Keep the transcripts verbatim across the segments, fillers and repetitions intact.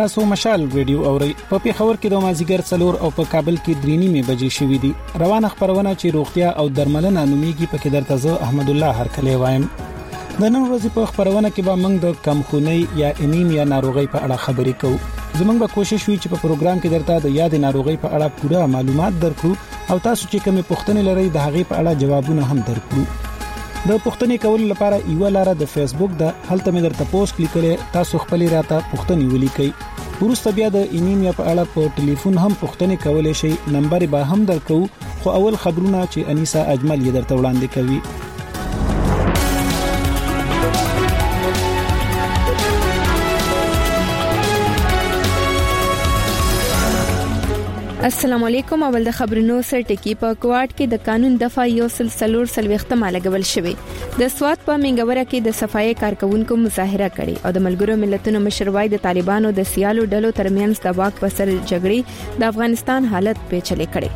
تاسو مشال ریډیو اورئ. په پیښور کې د مازیګر څلور او په کابل کې درې نیمه بجې شوې دي. روانه خبرونه چې روغتیا او درملنه نوميږي پکې درته زه احمد الله هرکلی وایم. د نن ورځې په خبرونه کې به موږ د کمخونۍ یا انیمیا ناروغي په اړه خبرې کوو. زموږ به کوشش وي چې په پروګرام کې درته د یاد ناروغي په اړه پوره معلومات درکړو او تاسو چې کومې پوښتنې لرئ د هغې په اړه جوابونه هم درکړو. د پوښتنې کولو لپاره یو لاره د فیسبوک د هلته مې درته پوسټ لیکلې، تاسو خپل راته پوښتنې ولیکئ. وروسته بیا د انیمیا په اړه په ټلیفون هم پوښتنې کولای شئ. نمبر به هم درکو، خو اول خبرونه چې انیسا اجمل یې درته وړاندې کوي. السلام علیکم. اول د خبرونو سر ټکی په کوارټ کې د قانون دفعه یو سلسلور سلوختمه لګول شوې. د سوات په منګوره کې د صفایي کارکونکو مظاهره کړې او د ملګرو ملتونو مشروعي د طالبانو د سیالو ډلو ترمنځ د واک په سر جګړې د افغانستان حالت پیچلې کړې.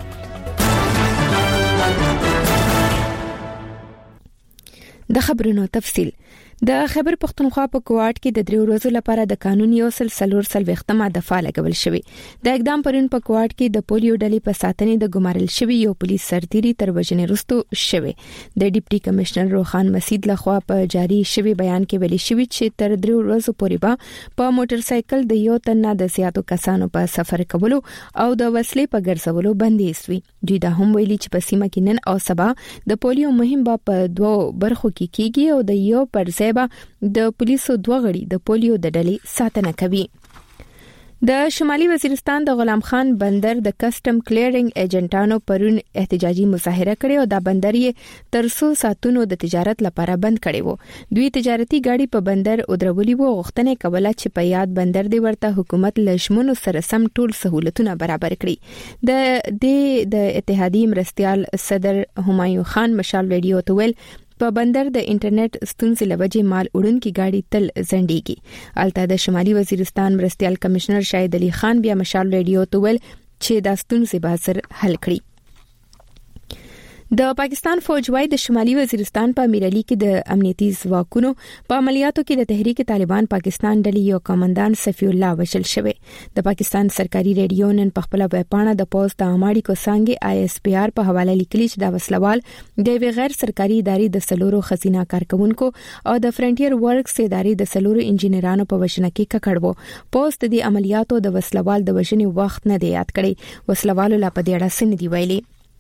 د خبرونو تفصیل. د خیبر پختونخوا په کوارټ کې د درې ورځې لپاره د قانون یو سلسلور سلوختمه دفعه لګول شوې. د اقدام پرون په کوارټ کې د پولیو ډلې په ساتنې د ګمارل شوی یو پولیس سرتیری تر وژنې وروسته شوی. د ډیپټي کمشنر روخان مسید لخوا په جاری شوی بیان کې ویلي شوی چې تر درې ورځې پورې به په موټر سایکل د یو تن نه د زیاتو کسانو په سفر کولو او د وسلې په ګرځولو بندیز وي. دوی دا هم ویلي چې په سیمه کې نن او سبا د پولیو مهم به په دوه برخو کې کیږي او د یو پر ځای د پولیسو دوه غړي د پولیو د ډلې ساتنه کوي. د شمالي وزیرستان د غلام خان بندر د کسٹم کلیرینګ ایجنټانو پرون احتجاجي مظاهره کړې او دا بندر یې تر څو ساتونو د تجارت لپاره بند کړی وو. دوی تجارتي گاډي په بندر ودرولي وو، غوښتنه کوله چې په یاد بندر دی ورته حکومت لشمونو سره سم ټول سہولتونه برابر کړي. د د اتحادیې مرستيال صدر همایون خان مشال ریډیو ته ویل په بندر د انټرنیټ ستونزې لوجې مال وړونکي گاډي تل زندګي. الته د شمالي وزیرستان مرستيال کمشنر شاهد علي خان بیا مشال ریډیو ته ویل چې دا ستونزې به سر حل کړي. د پاکستان فوج وايي د شمالي وزیرستان په امیرعلی کې د امنیتي ځواکونو په عملیاتو کې د تحریک طالبان پاکستان ډلې یو کمانډان صفی الله وشل شوی. د پاکستان سرکاري ریډیو نن په خپل ویبپاڼه د پوسټ د اماړي کو څنګه آی اس پی آر په حواله لیکلي چې دا وسلوال د غیر سرکاري ادارې د سلورو خزینه کارکونکو او د فرنټیر ورکس ادارې د سلورو انجینرانو په وژنه کې ککړ وو. پوسټ د عملیاتو د وسلوال د وژنې وخت نه دی یاد کړی. وسلوالو لا په دې اړه سن دی ویلي.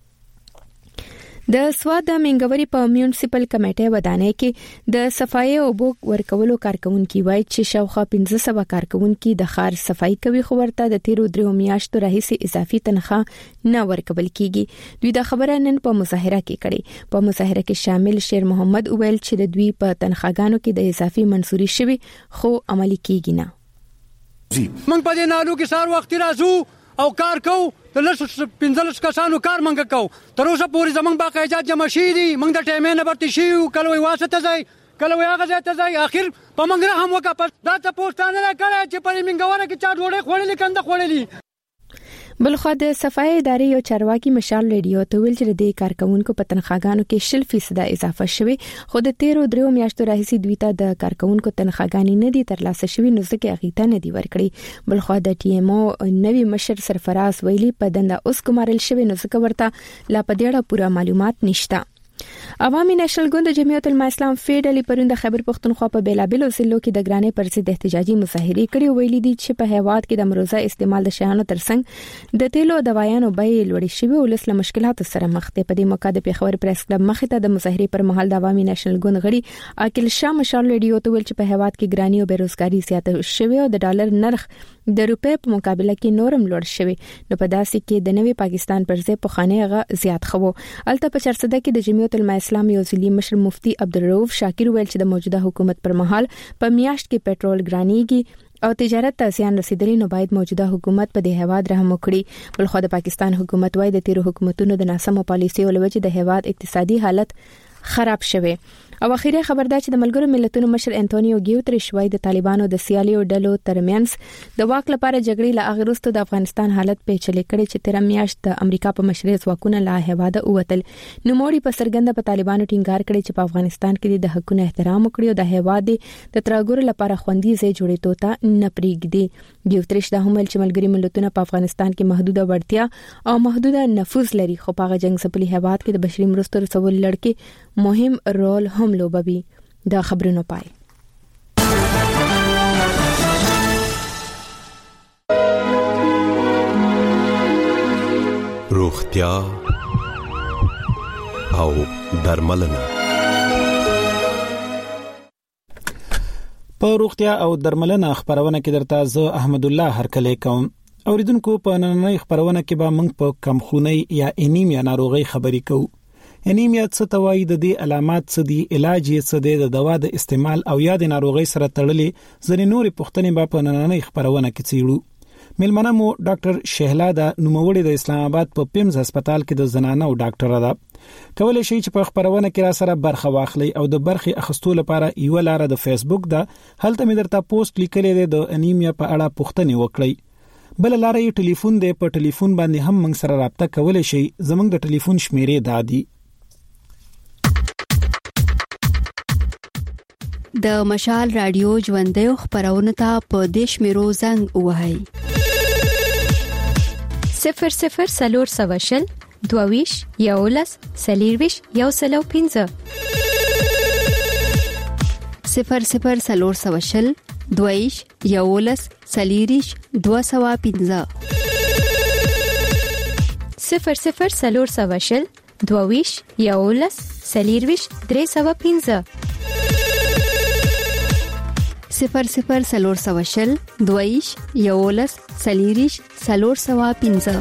د سواد د منګوري په میونسپل کمیټه ودانۍ کې د صفایي او بوک ورکولو کارکونکو وایي چې شاوخوا پنځه سوه کارکونکو د خار صفایي کوي، خو ورته د تیرو درو میاشتو راهیسې اضافي تنخواه نه ورکول کیږي. دوی د خبره نن په مظاهره کې کړي. په مظاهره کې شامل شیر محمد ویل چې د دوی په تنخواګانو کې د اضافي منصوري شوی خو عملی کیږي نه. موږ په دې نالو کې سار وخت راځو او کار کوو، د لس پنځلس کسانو کار منګه کوو. تر اوسه پورې زمونږ باقاعده جمع شي دي، موږ د ټایمې نه برتي شي کله وي واسطه ځای کله وي هغه ځای ته ځای. اخر په موږ هم وکړه دا ته پوښتنه نه کړه چې په منګوره کې چا ډوډۍ خوړلې کنده خوړلې. بلخو د صفایي ادارې یو چارواکي مشال ریډیو ته ویل چې د کارکونکو په تنخواګانو کې شل فیصد اضافه شوه، خو د تیرو درو میاشتو راهیسې دوی ته د کارکونکو تنخواګانې نه دي ترلاسه شوې، نو ځکه اغیته نه دی ورکړي. بلخو د ټي ایم او نوی مشر سرفراز ویلي په دنده اوس کومارل شوی، نو ځکه ورته لا په دې اړه پوره معلومات نشته. عوامي نېشنل ګوند د جمعیت الاسلام فیډرالي پرون د خیبر پختونخوا په بیلابلو ضلعو کې د ګرانې پر ضد احتجاجي مظاهرې کړې. ویلي دي چې په هیواد کې د مروزه استعمال د شیانو ترڅنګ د تیلو دوايانو بیې لوړې شوې او لسله مشکلاتو سره مخ دي. په دې موقع د پیښور پریس کلب مخې ته د مظاهرې پر مهال د عوامي نېشنل ګوند غړي عاقل شاه مشال ریډیو ته ویل چې په هیواد کې ګرانی او بیروزګاری زیاته شوې او د ډالر نرخ د روپې په مقابله کې نورم لوړ شوی. نو په داسې کې د نوي پاکستان پر ځای په خانه غا زیات خو الته په چرسده کې د جمعیت الاسلام یو ځلی مشر مفتی عبدالرؤف شاکر ویل چې د موجوده حکومت پر مهال په میاشت کې پېټرول ګرانیږي او تجارت ته زیان رسیدلی، نو باید موجوده حکومت په دې هواد رحم وکړي. بلخو د پاکستان حکومت وايي د تیرو حکومتونو د ناسمو پالیسیو لوجې د هواد اقتصادي حالت خراب شوه او اخیری خبر دا چې د ملګرو ملتونو مشر انټونیو ګیوتریش وايي د طالبانو د سیالیو ډلو ترمنځ د واک لپاره جګړې لا اغروستو د افغانستان حالت پیچلې کړي چې تیر میاشت د امریکا په مشرۍ ځواکونه لا هواده اوتل. نو موړي په سرګند په طالبانو ټینګار کړي چې په افغانستان کې د حقوقو احترام وکړي او د هواده د ترګور لپاره خوندي ځای جوړېدو ته نه پریږدي. ګیوتریش دا هم ویل چې ملګري ملتونه په افغانستان کې محدوده وړتیا او محدوده نفوذ لري، خو په جنگ ځپلي هواد کې د بشري مرستو رسول لړکي مهم رول هم لوبوي. دا خبرونه پای روغتیا او درملنه. په روغتیا او درملنه خبرونه کې درته زه احمد الله هرکلی کوم. اوریدونکو په نننۍ خبرونه کې به موږ په کمخونی یا انیمیا ناروغي خبرې کوو. انیمیا څه ته وایي، د دې علامات څه دي، علاج یې څه دی، د دوا د استعمال او یا د ناروغي سره تړلې ځینې نورې پوښتنې به په نننۍ خبرونه کې څیړو. ملمنه مو ډاکټر شهلاده نوموړې د اسلام آباد په پیمز هسپتال کې د زنانه او ډاکټر ده. کولای شي چې په خبرونه کې را سره برخه واخلي او د برخه اخستو لپاره یو لاره د فیسبوک ده، هلته مې درته پوسټ لیکلې ده د انیمیا په اړه پوښتنې وکړئ. بل لاره یې ټلیفون دی، په ټلیفون باندې هم موږ سره رابطه کولای شي. زموږ د ټلیفون شمیرې دادي د مشال رادیو ژوندې خبرونه ته په دیش میرو زنګ وهاي صفر صفر سلور سواشل دوویش یولس سلیرویش یو سلو پینزه صفر صفر سلور سواشل دوویش یولس سلیریش دو سوا پینزه صفر صفر سلور سواشل دوویش یولس سلیرویش درې سوا پینزه صفر صفر سلور سواشل دویش یولس سلیریش سلور سوا پینزه.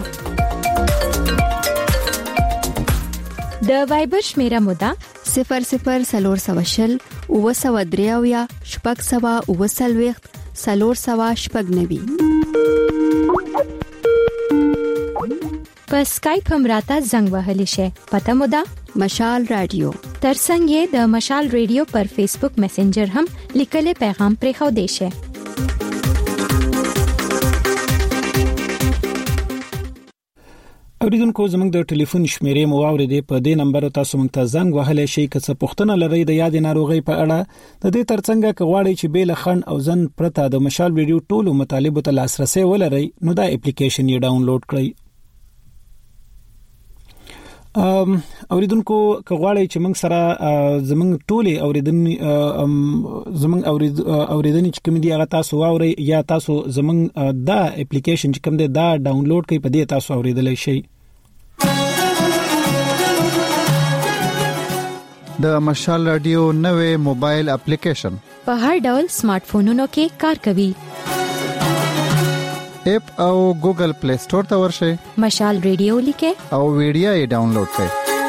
د وایبر شمیره مودا صفر صفر سلور سواشل او سوا دریاویا شپږ سوا او سلويخت سلور سوا شپږ نوي. په سکایپ هم راته زنګ وهلی شي. پته مودا مشال رادیو. ترڅنګ یې د مشال رادیو پر فیسبوک میسنجر هم لیکلې پیغام پرې خو دی شي. اوریدونکو زموږ د ټلیفون شمیرې مو واوریدې. په دې نمبر تاسو موږ ته زنګ وهلی شئ که څه پوښتنه لرئ د یاد ناروغي په اړه. د دې ترڅنګ که غواړئ چې بیل خند او زن پرته د مشال رادیو ټولو مطالبو ته لاسرسي ولرئ نو دا اپلیکیشن یې ډاونلوډ کړئ. ام اوریدونکو که غواړئ چې موږ سره زموږ ټولې اوریدنې زموږ اورید اوریدنې چې کوم دي هغه تاسو واورئ یا تاسو زموږ دا اپلیکیشن چې کوم دی دا ډاونلوډ کړئ، په دې تاسو اوریدلای شئ. د مشال رادیو نوې موبایل اپلیکیشن په هر ډول سمارټ فونونو کې کار کوي. اپ او ګوګل پلی سٹور ته ورشئ، مشال رادیو لیکه او ویډیو یې ډاونلوډ کړئ.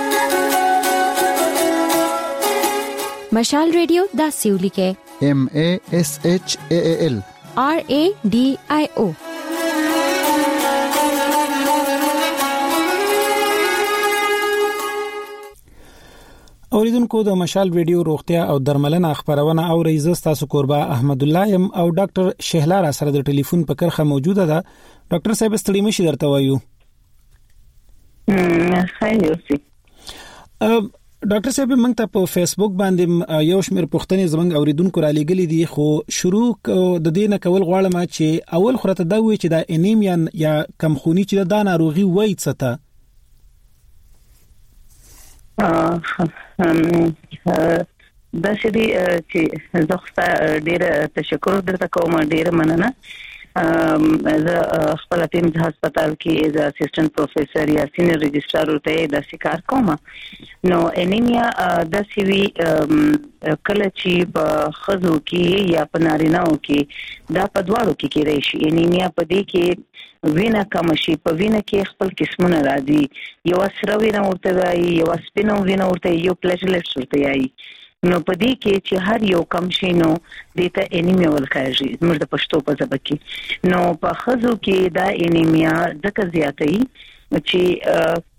مشال رادیو دا سیو لیکه M A S H A A L R A D I O. اوریدونکو د مشال رادیو روغتیا او درملنه خبرونه او رئیس تاسو قربا احمد الله يم او ډاکټر شهلا سره د ټلیفون په کرخه موجوده ده. ډاکټر صاحب ستړي مشي درته وایو. خیر اوسئ. ډاکټر صاحب موږ ته په فیسبوک باندې یو شمېر پوښتنې زموږ اوریدونکو را لېږلې دي، خو شروع د دې نه کول غواړم چې اول خورته دا وی چې د انیمیا یا کمخونی چې د ناروغي وایي څه ته. دا شدي چې زخصه ډیره تشکر درته کوم، ډیره مننه. زه خپل ټیم د هسپتال کې از اسسټنټ پروفیسور یا سینیئر رجسترار ورته د سکار کوم. نو انیمیا د سیوی کله چې په خزو کې یا په نارینه‌و کې دا په دواړو کې کېږي شي. انیمیا په دې کې وینا کم شي، په وینا کې خپل قسمونه راځي، یو سره وینا ورته وایي، یو سپینو وینا ورته، یو پلیټلیټس ورته وایي. نو په دې کې چې هر یو کم شي نو د ته انیمیا ولکایږي زموږ د پښتو په ژبه کې. نو په خزو کې دا انیمیا ځکه زیاتې چې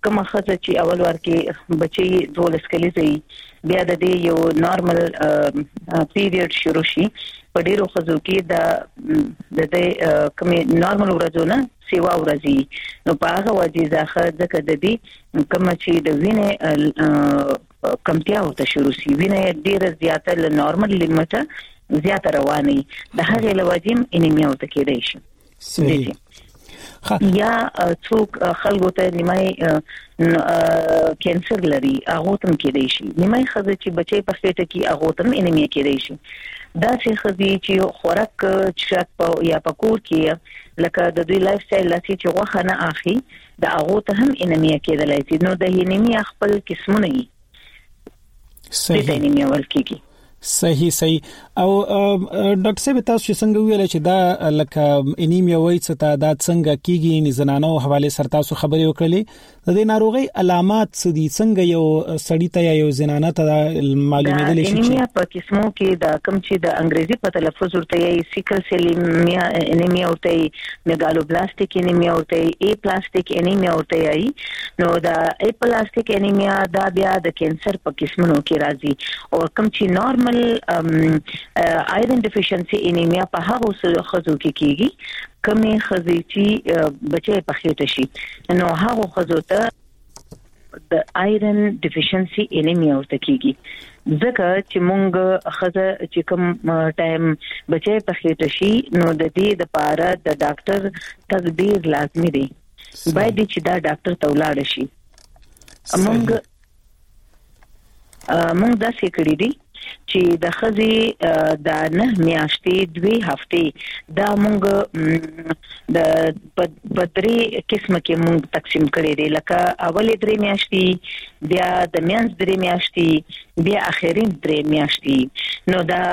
کومه خزه چې اول ور کې بچي دولس کلیزي بیا د دې یو نارمل پیریډ شروع شي په ډیرو خزو کې د د دې کومه نارمل ورځونه سیوا ورځي نو په هغه وجه ځکه د دې کومه چې د وینې کمتیا او ته شروع شي وینې ډیره زیاته ل نارمل لیمټه زیاته رواني د هغه لوازم انیمیا او ته کېدای شي صحیح یا څوک خلکو ته نیمای کینسر لري هغه تم کېدای شي نیمای خزه چې بچي په خېټه کې هغه تم انیمیا کېدای شي دا چې خزي چې خوراک چې یا پکور کې لکه د دوی لایف سټایل لسی چې غوښه نه اخی دا هغه ته هم انیمیا کېدای شي نو د انیمیا خپل قسمونه دي صحیح انیمیا ورکیږي صحیح صحیح او ډاکټر صاحب تاسو څنګه ویل چې دا لکه انیمیا وایي چې دا د څنګه کیږي نه زنانو حواله سره تاسو خبرې وکړلې د دې ناروغي علامات څه دي څنګه یو سړی ته یا یو زنانه ته معلومېدل شي انیمیا په قسمو کې د کم چې د انګریزي په تلفظ ورته یې سیکل سیل انیمیا ورته میګالوبلاستیک انیمیا ورته ای پلاستیک انیمیا ورته یې نو دا ای پلاستیک انیمیا دا بیا د کینسر په قسمونو کې راځي او کم چې نارمل آیرن ډیفیشنسي انیمیا په هغه خزو کې کیږي کمه خزي چې بچي په خېټه شي نو هغه خزو ته د آیرن ډیفیشنسي انیمیا ورته کیږي ځکه چې مونږ خزه چې کوم ټایم بچي په خېټه شي نو د دې د پاره د ډاکټر تدبیر لازمي دی باید چې دا ډاکټر ته ولاړ شي مونږ مونږ دا څه کړی دی چې د خزي د نه میاشتې دوی هفته دا مونږ د پدری قسمه کې مونږ تقسیم کړی دی لکه اولې درې میاشتې بیا د میانس درې میاشتې بیا اخرین درې میاشتې نو دا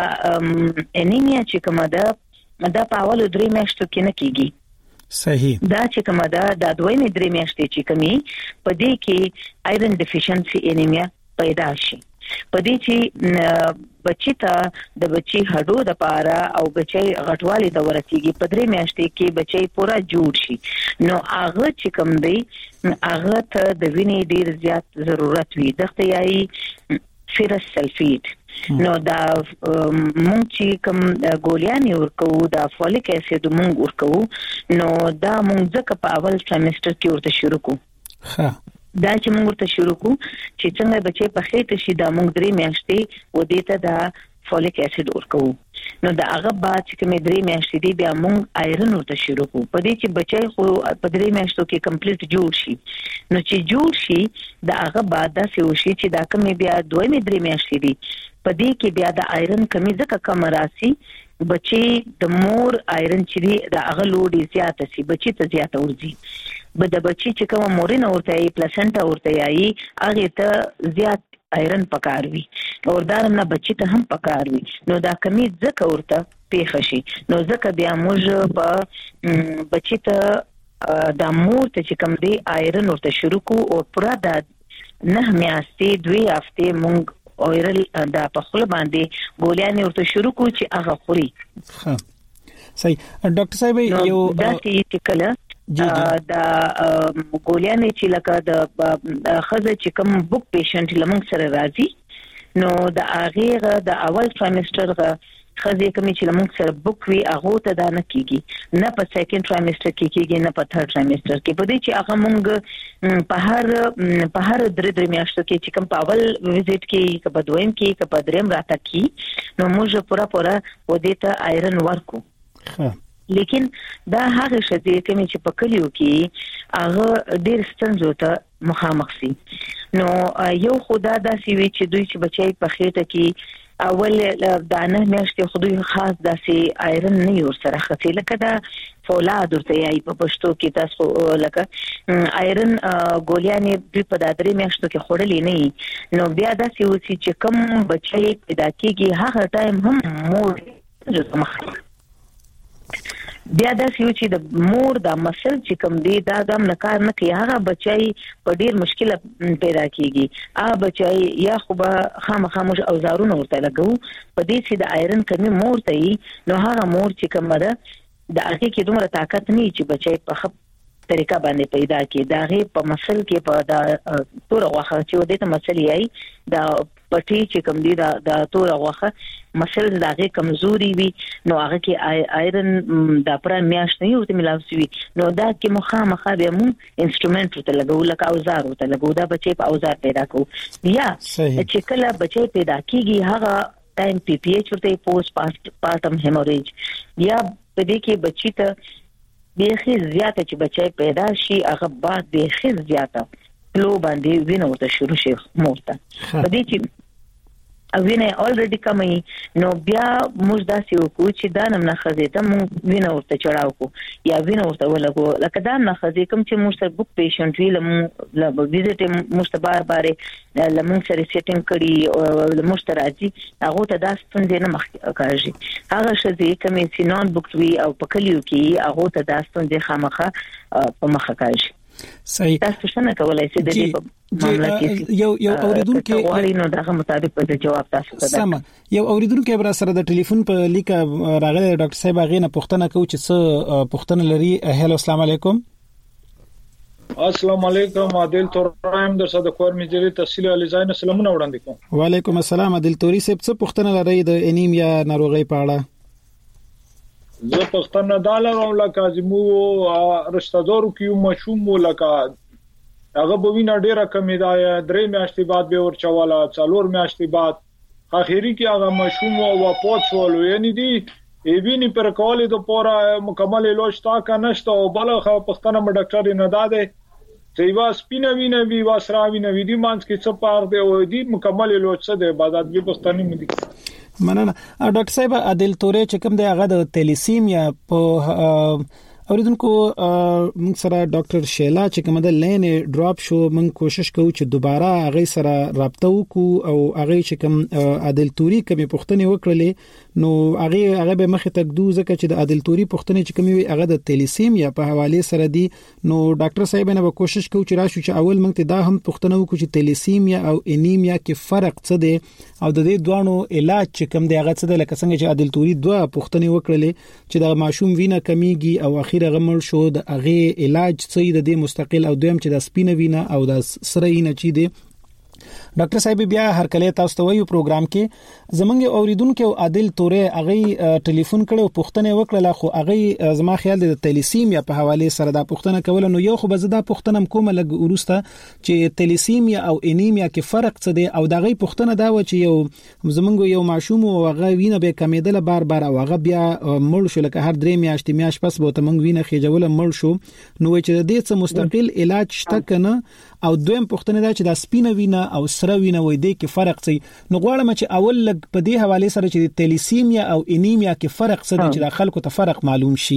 انیمیا چې کومه ده دا په اولو درې میاشتو کې نه کیږي صحیح دا چې کومه ده د دویمې درې میاشتې چې کمی په دې کې آیرن ډیفیشنسي انیمیا پیدا شي په دې چې بچی ته د بچی هډو د پاره او بچی غټوالي د ورتيږي په درې میاشتې کې بچی پورا جوړ شي نو هغه چې کوم دی هغه ته د وینې ډیر زیات ضرورت وي دغه یای فیرس سلفیټ نو دا مونږ چې کوم ګولیانې ورکو دا فولیک اسید مونږ ورکو نو دا مونږ ځکه په اول سیمستر کې ورته شروع کوو ها دا چې موږ ته شروع کو چې څنګه بچي په خېټه شي دا موږ درې میاشتې و دې ته دا فولیک اسید ورکو نو دا هغه بعد چې کومې درې میاشتې دی بیا موږ آیرن ورته شروع کو په دې چې بچي خو په درې میاشتو کې کمپلیټ جوړ شي نو چې جوړ شي دا هغه بعد دا څه وشي چې دا کومې بیا دویمې درې میاشتې دی په دې کې بیا د آیرن کمی ځکه کم راسي بچي د مور آیرن چې دی دا هغه لوډ زیات شي بچي ته زیات ورځي به د بچی چې کوم مورینه ورته ای پلاسنټا ورته ای هغه ته زیات آیرن پکار وي او دا نه بچی ته هم پکار وي نو دا کمی ځکه ورته پیښ شي نو ځکه بیا موږ په بچی ته د مور ته چې کوم دی آیرن ورته شروع کو او پورا د نه میاشتې دوی هفته مونږ اورل دا په خپل باندې ګولیانې ورته شروع کو چې هغه خوري ها صحیح ډاکټر صاحب یو دا چې کله دا ګولیانې چې لکه د خزه چې کوم بوک پیشنټ لمنګ سره راځي نو د هغه د اول ټرایمستر غ خزه کومې چې لمنګ سره بوک وی هغه ته دا نه کیږي نه په سیکنډ ټرایمستر کې کیږي نه په ثرد ټرایمستر کې په دې چې هغه مونږ په هر په هر درې درې میاشتو کې چې کوم په اول وزټ کې په دویم کې کې په دریم راته کې نو موږ پورا پورا و دې ته آیرن ورکو ها لیکن دا هغه شته کومې چې په کلیو کې هغه ډېر ستونزو ته مخامخ سي نو یو خدا دا سی وی چې دوی چې بچي په خېټه کې اول دانه میاشتې خودي خاص داسې آیرن نه یو سره خسي لکه دا فولاد ورته یې په پښتو کې تاسو لکه آیرن ګولیانې په دادري میاشتو کې خورلې نه نو بیا دا سی وسی چې کوم بچي پیدا کیږي هغه ټایم هم مور مخ بیا دا سيو چې د مور د مسل چې کوم دی دا غم نه کار نه کوي هغه بچای په ډیر مشکل پیدا کیږي ا بچای یا خو به خامخامش اوزارونه ورته لګو په دې چې د آیرن کمی مور ته نو هغه مور چې کوم ده د هغه کې دومره طاقت نه چې بچای په خپ طریقه باندې پیدا کی دا غي په مسل کې په دا تور غوخه چې ودې ته مسل یې دا پټي چې کوم دي دا د تور غوخه مسل دا غي کمزوري وي نو هغه کې آیرن دا پر میاشت نه ورته ملاوي نو دا کې مخامخه به مو انسټرومنت ته لګول لکه اوزار ته لګول دا بچي په اوزار پیدا کو یا چې کله بچي پیدا کیږي هغه ټایم پی پی ایچ ورته پوسټ پارټم هیموریج یا په دې کې بچی ته بیخي زیاته چې بچي پیدا شي هغه بعد بیخي زیاته لو باندې وینه ورته شروع شي مورته په دې چې وینه الریډي کمي نو بیا موږ داسې وکړو چې دا نم نه خزیته موږ وینه ورته چړاو کو یا وینه ورته ولګو لکه دا نه خزې کوم چې موږ سره بوک پیشنټ وی لم لا ویزټ موږ ته بار بار لمون سره سیټینګ کړي او موږ ته راځي هغه ته دا ستونزې نه مخ کاږي هغه شې کومې سینون بوک وی او په کلیو کې هغه ته دا ستونزې خامخه په مخ کاږي صحیح تاسو څنګه کولای شئ د دې په معاملې کې یو یو اوریدونکو غواړي نو دغه مطابق په جواب تاسو ته سم یو اوریدونکو بر سره د ټلیفون په لیک راغلی ډاکټر صاحب غینه پوښتنه کوي چې څه پوښتنه لري. هلو السلام علیکم. السلام علیکم. عادل تورم در صد کور میجری تحصیل علی زاین سلامونه وړاندې کوم. وعلیکم السلام. عادل توري صاحب څه پوښتنه لري د انیمیا ناروغي په اړه؟ زه پښتنه دالم لکه زمو رشتہدارو کې مشوم لکه هغه بوینه ډیره کمی ده درې میاشتې بعد به ورچواله څلور میاشتې بعد اخیری کې هغه مشوم او واپس ولو یعنی دی ایوینی پر کولې د پوره مکمل علاج تا کا نشته او بلخه پښتنه م ډاکټر نه داده چې وا سپینه وینه وی واسرا وینه وی دی مانس کې څه پار دی او دی مکمل علاج څه دی بعد د پښتني مدي مننه. ډاکټر صاحب عادل توري چې کوم دی هغه د تلیسیمیا په اوریدونکو موږ سره ډاکټر شیلا چې کومه د لین ډراپ شو موږ کوشش کوو چې دوباره هغه سره رابطه وکړو او هغه چې کوم عادل توري کومه پوښتنه وکړلې نو هغه هغه به مخه تک دو ځکه چې د عادل توري پوښتنه چې کومه هغه د تلیسیمیا په حواله سره دی نو ډاکټر صاحب نه به کوشش کوو چې راشو چې اول موږ ته دا هم پوښتنه وکړو چې تلیسیمیا او انیمیا کې فرق څه دی او د دې دوانو علاج چې کوم دی هغه څه دی لکه څنګه چې عادل توري دوه پوښتنه وکړلې چې د ماشوم وینه کمیږي او اخیره غمل شو د هغه علاج څه د دې مستقل او دویم چې د سپینه وینه او د سره وینه چي دي. ډاکټر صاحب بیا هر کله تاسو ته وایو پروګرام کې زمونږ اوریدونکو عادل توري هغه ټلیفون کړو پوښتنه وکړه خو هغه زما خیال د تلیسیمیا په حواله سره دا پوښتنه کول نو یو خو به زدا پوښتنه کوم لګ ورسته چې تلیسیمیا او انیمیا کې فرق څه دی او دغه پوښتنه دا و چې یو زمونږ یو ماشوم او هغه وینه به کمیدل بار بار او هغه بیا مړ شو لکه هر درې میاشتې میاش پس به تمنګ وینه خېجول مړ شو نو چې د دې څه مستقل علاج شته کنه او دویم پوښتنه دا چې د سپینه وینه او سره وینه وې د کې فرق څه نو غواړم چې اول لګ په دې حواله سره چې د تلیسیمیا او انیمیا کې فرق څه دی چې د خلکو ته فرق معلوم شي.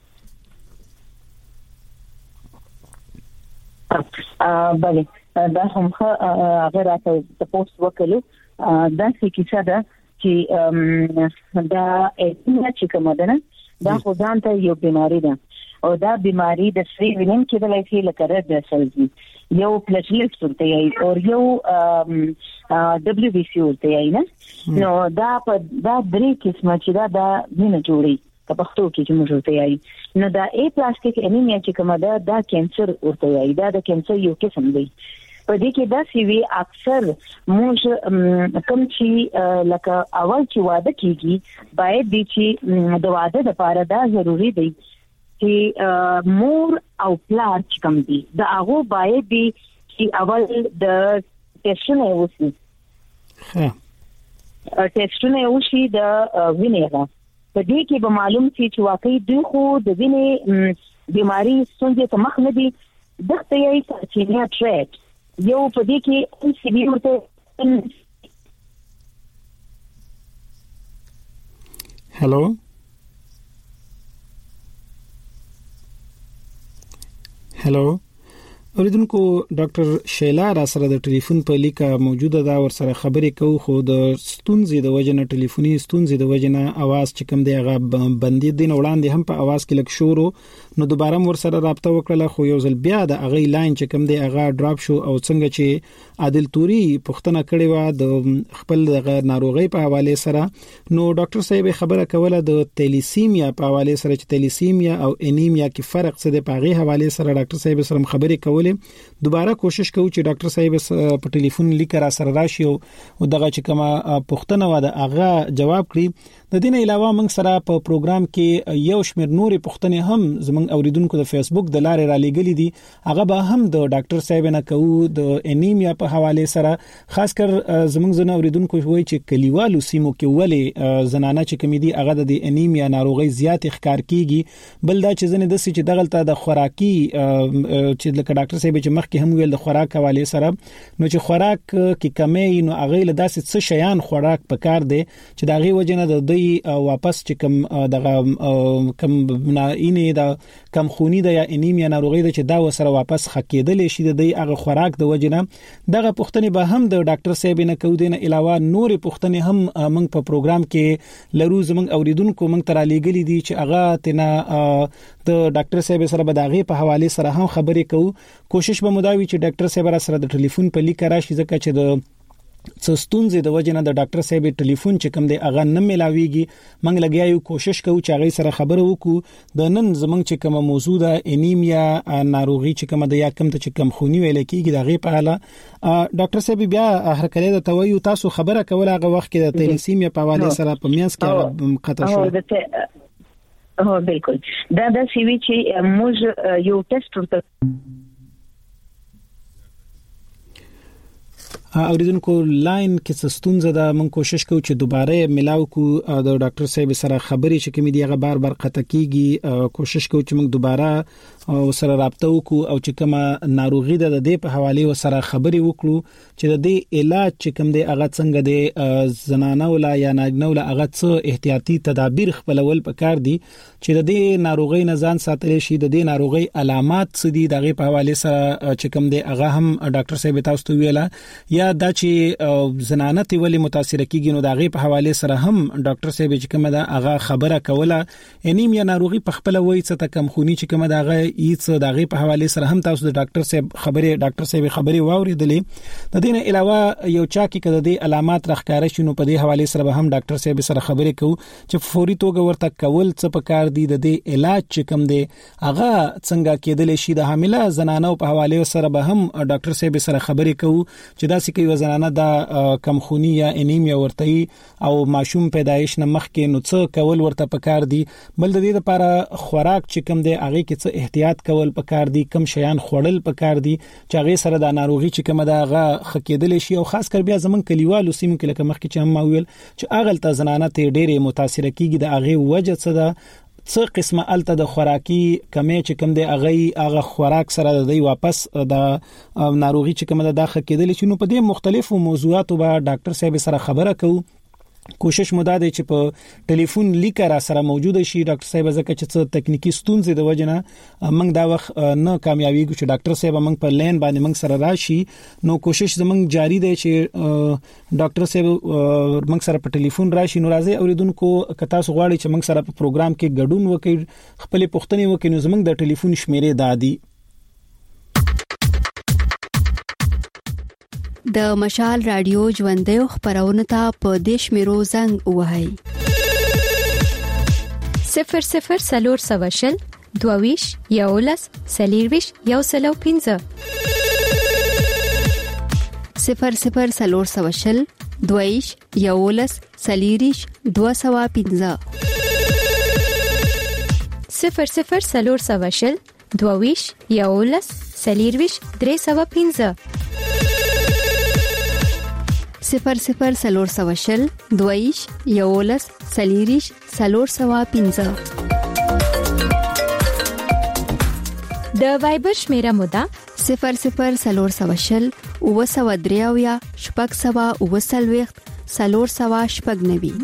ا بله دا هم هغه راته تاسو وکړو دا څه کیسه ده چې دا انیمیا چې کومه ده دا خو ځان ته یو بیماری ده او دا بیماری د سری وینم کې د لایفي لکه د سلزي یو پلیټلیټ ورته یي او یو دبليو بي سي ورته یي نه نو دا په دا درې قسمه چې دا د وینه جوړي په پښتو کې چې موږ ورته یي نو دا ای پلاستیک انیمیا چې کومه ده دا کینسر ورته یي دا د کینسر یو قسم دی. په دې کې دا سی وی اکثر موږ کوم چې لکه اول چې واده کیږي باید دي چې د واده لپاره دا ضروری دی چې مور او پلار چې کوم دي دا هغه باید دي چې اول د ټیسټونه وشي ها ټیسټونه وشي د وینې را په دې کې به معلوم شي چې واقعي دوی خو د وینې بیماری څنګه ته مخ نه دي دغه یې چې نه ټریک یو په دې کې ان سی بي ورته هلو هلو اوریدونکو ډاکټر شیلا را سره د ټلیفون په لیکه موجوده دا ور سره خبرې کوو خو د ستونزې د وجنه ټلیفوني ستونزې د وجنه आवाज چې کوم دی هغه بندي دین وړاندې هم په आवाज کې لک شورو نو دوباره ور سره رابطه وکړه خو یو ځل بیا د هغه لاین چې کوم دی هغه ډراپ شو او څنګه چې عادل توري پښتنه کړې و د خپل د ناروغي په حواله سره نو ډاکټر صاحب خبره کوله د تیلیسیمیا په حواله سره چې تیلیسیمیا او انیمیا کې فرق څه دی په هغه حواله سره ډاکټر صاحب سره خبرې کولې دوباره کوشش کوو چې ډاکټر صاحب په ټلیفون لیک را سره راشي او دغه چې کومه پښتنه و د هغه جواب کړي د دې نه علاوه موږ سره په پروګرام کې یو شمېر نورې پښتنې هم زموږ اوریدونکو د فیسبوک د لارې را لېګلې دي هغه به هم د ډاکټر صاحب نه کوو د انیمیا په حواله سره خاص کر زموږ زنه اوریدونکو وایي چې کلیوالو سیمو کې ولې زنانه چې کمی دي هغه د انیمیا ناروغي زیات ښکار کیږي بل دا چې زنه د سې چې دغلطه د خوراکي چې لکه ډاکټر صاحب چې مخکې هم ویل د خوراک حواله سره نو چې خوراک کې کمی نو هغه له داسې څه شیان خوراک پکار دي چې دا غي وجنه د دوی واپس چې کم دغه کم نه د کم خونی د یا انیمیا ناروغي د چې دا وسره واپس خکېدل شي د هغه خوراک د وجنه دغه پښتنې به هم د ډاکټر صاحب نه کو دینه علاوه نور پښتنې هم موږ په پروګرام کې لرو زموږ اوریدونکو موږ تر لېګلې دي چې هغه تنه د ډاکټر صاحب سره به دغه په حواله سره هم خبرې کوو کوشش به مداوي چې ډاکټر صاحب سره د ټلیفون په لیک راشي ځکه چې د څستونځ د وجنه د ډاکټر صاحب ټلیفون چې کوم دی هغه نه ملاويږي موږ لګیاو کوشش کوو چې هغه سره خبرو وکړو د نن زمنګ چې کومه موضوع ده انیمیا ناروغي چې کومه د یا کم ته چې کم خونی ویل کیږي دغه په اړه ډاکټر صاحب بیا هر کله د تویو تاسو خبره کوله هغه وخت کې د تیلیسیمیا په حواله سره په میاس کې قطع شو هو بالکل دا د سی وی چې موږ یو ټیسټ ورته اوریدونکو لاین کې څه ستونزه ده مونږ کوشش کوو چې دوباره ملاو کو د ډاکټر صاحب سره خبرې چې کوم دی هغه بار بار قطع کیږي کوشش کوو چې موږ دوباره سره رابطه وکړو او چې کومه ناروغي ده د دې په حواله سره خبرې وکړو چې د دې علاج چې کوم دی هغه څنګه دی زنانه ولا یا ناګنه ولا هغه څه احتیاطي تدابیر خپلول پکار دي چې د دې ناروغي نه ځان ساتل شي د دې ناروغي علامات څه دي دغه په حواله سره چې کوم دی هغه هم ډاکټر صاحب تاسو ته ویلا یا دا چې زنانه تی ولې متاثر کیږي نو دغه په حواله سره هم ډاکټر صاحب چې کومه دا هغه خبره کوله انیمیا ناروغي په خپل وایي څه کم خونی چې کومه دغه ایڅ دغه په حواله سره هم تاسو د ډاکټر صاحب خبره ډاکټر صاحب خبره واوریدلې د دې نه علاوه یو چا کې کده د علامات راخکاره شونه په دې حواله سره به هم ډاکټر صاحب سره خبرې کوو چې فوري توګه ورته کول څه پکار دي د دې علاج چې کوم دی هغه څنګه کېدل شي د حامله زنانو په حواله سره به هم ډاکټر صاحب سره خبرې کوو چې دا کې یو زنانه د کمخونی یا انیمیا ورته او ماشوم پیدایش نه مخکې نو څه کول ورته پکار دي بل د دې لپاره خوراک چې کوم دی هغه کې څه احتیاط کول پکار دي کم شیان خوړل پکار دي چې هغه سره د ناروغي چې کوم دا هغه خکېدل شي او خاص کر بیا زمون کلیوالو سیمو کې لکه مخکې چې هم ما ویل چې اغل ته زنانه ته ډېره متاثر کیږي د هغه وجه څه ده څه قسمه الته د خوراکي کمی چې کوم دی هغه هغه خوراک سره د واپس د ناروغي چې کوم د داخله کېدل شي نو په دې مختلفو موضوعاتو به ډاکټر صاحب سره خبره کوو کوشش مو دا دی چې په ټلیفون لیکه را سره موجوده شي ډاکټر صاحب ځکه چې څه تکنیکی ستونزې د وجنه موږ دا وخت نه کامیابیږو چې ډاکټر صاحب موږ په لین باندې موږ سره راشي نو کوشش زموږ جاری دی چې ډاکټر صاحب موږ سره په ټلیفون راشي نو راځي اوریدونکو کتا سو غواړي چې موږ سره په پروګرام کې ګډون وکړي خپل پوښتنې وکړي نو زموږ د ټلیفون شمیرې دادي د مشال رادیو ژوندې خبرونه ته په دیش میرو زنګ وهاي صفر صفر سلور سواشل دوویش یولس سلیرویش یو سلو پینزه صفر صفر سلور سواشل دوویش یولس سلیریش دو سوا پینزه صفر صفر سلور سواشل دوویش یولس سلیرویش درې سوا پینزه صفر صفر سلور سواشل دویش یولس سلیریش سلور سوا پینزه د وایبر شمیره مودا صفر صفر سلور سواشل او سوا دریاویا شپږ سوا او سلويخت سلور سوا شپږ نوي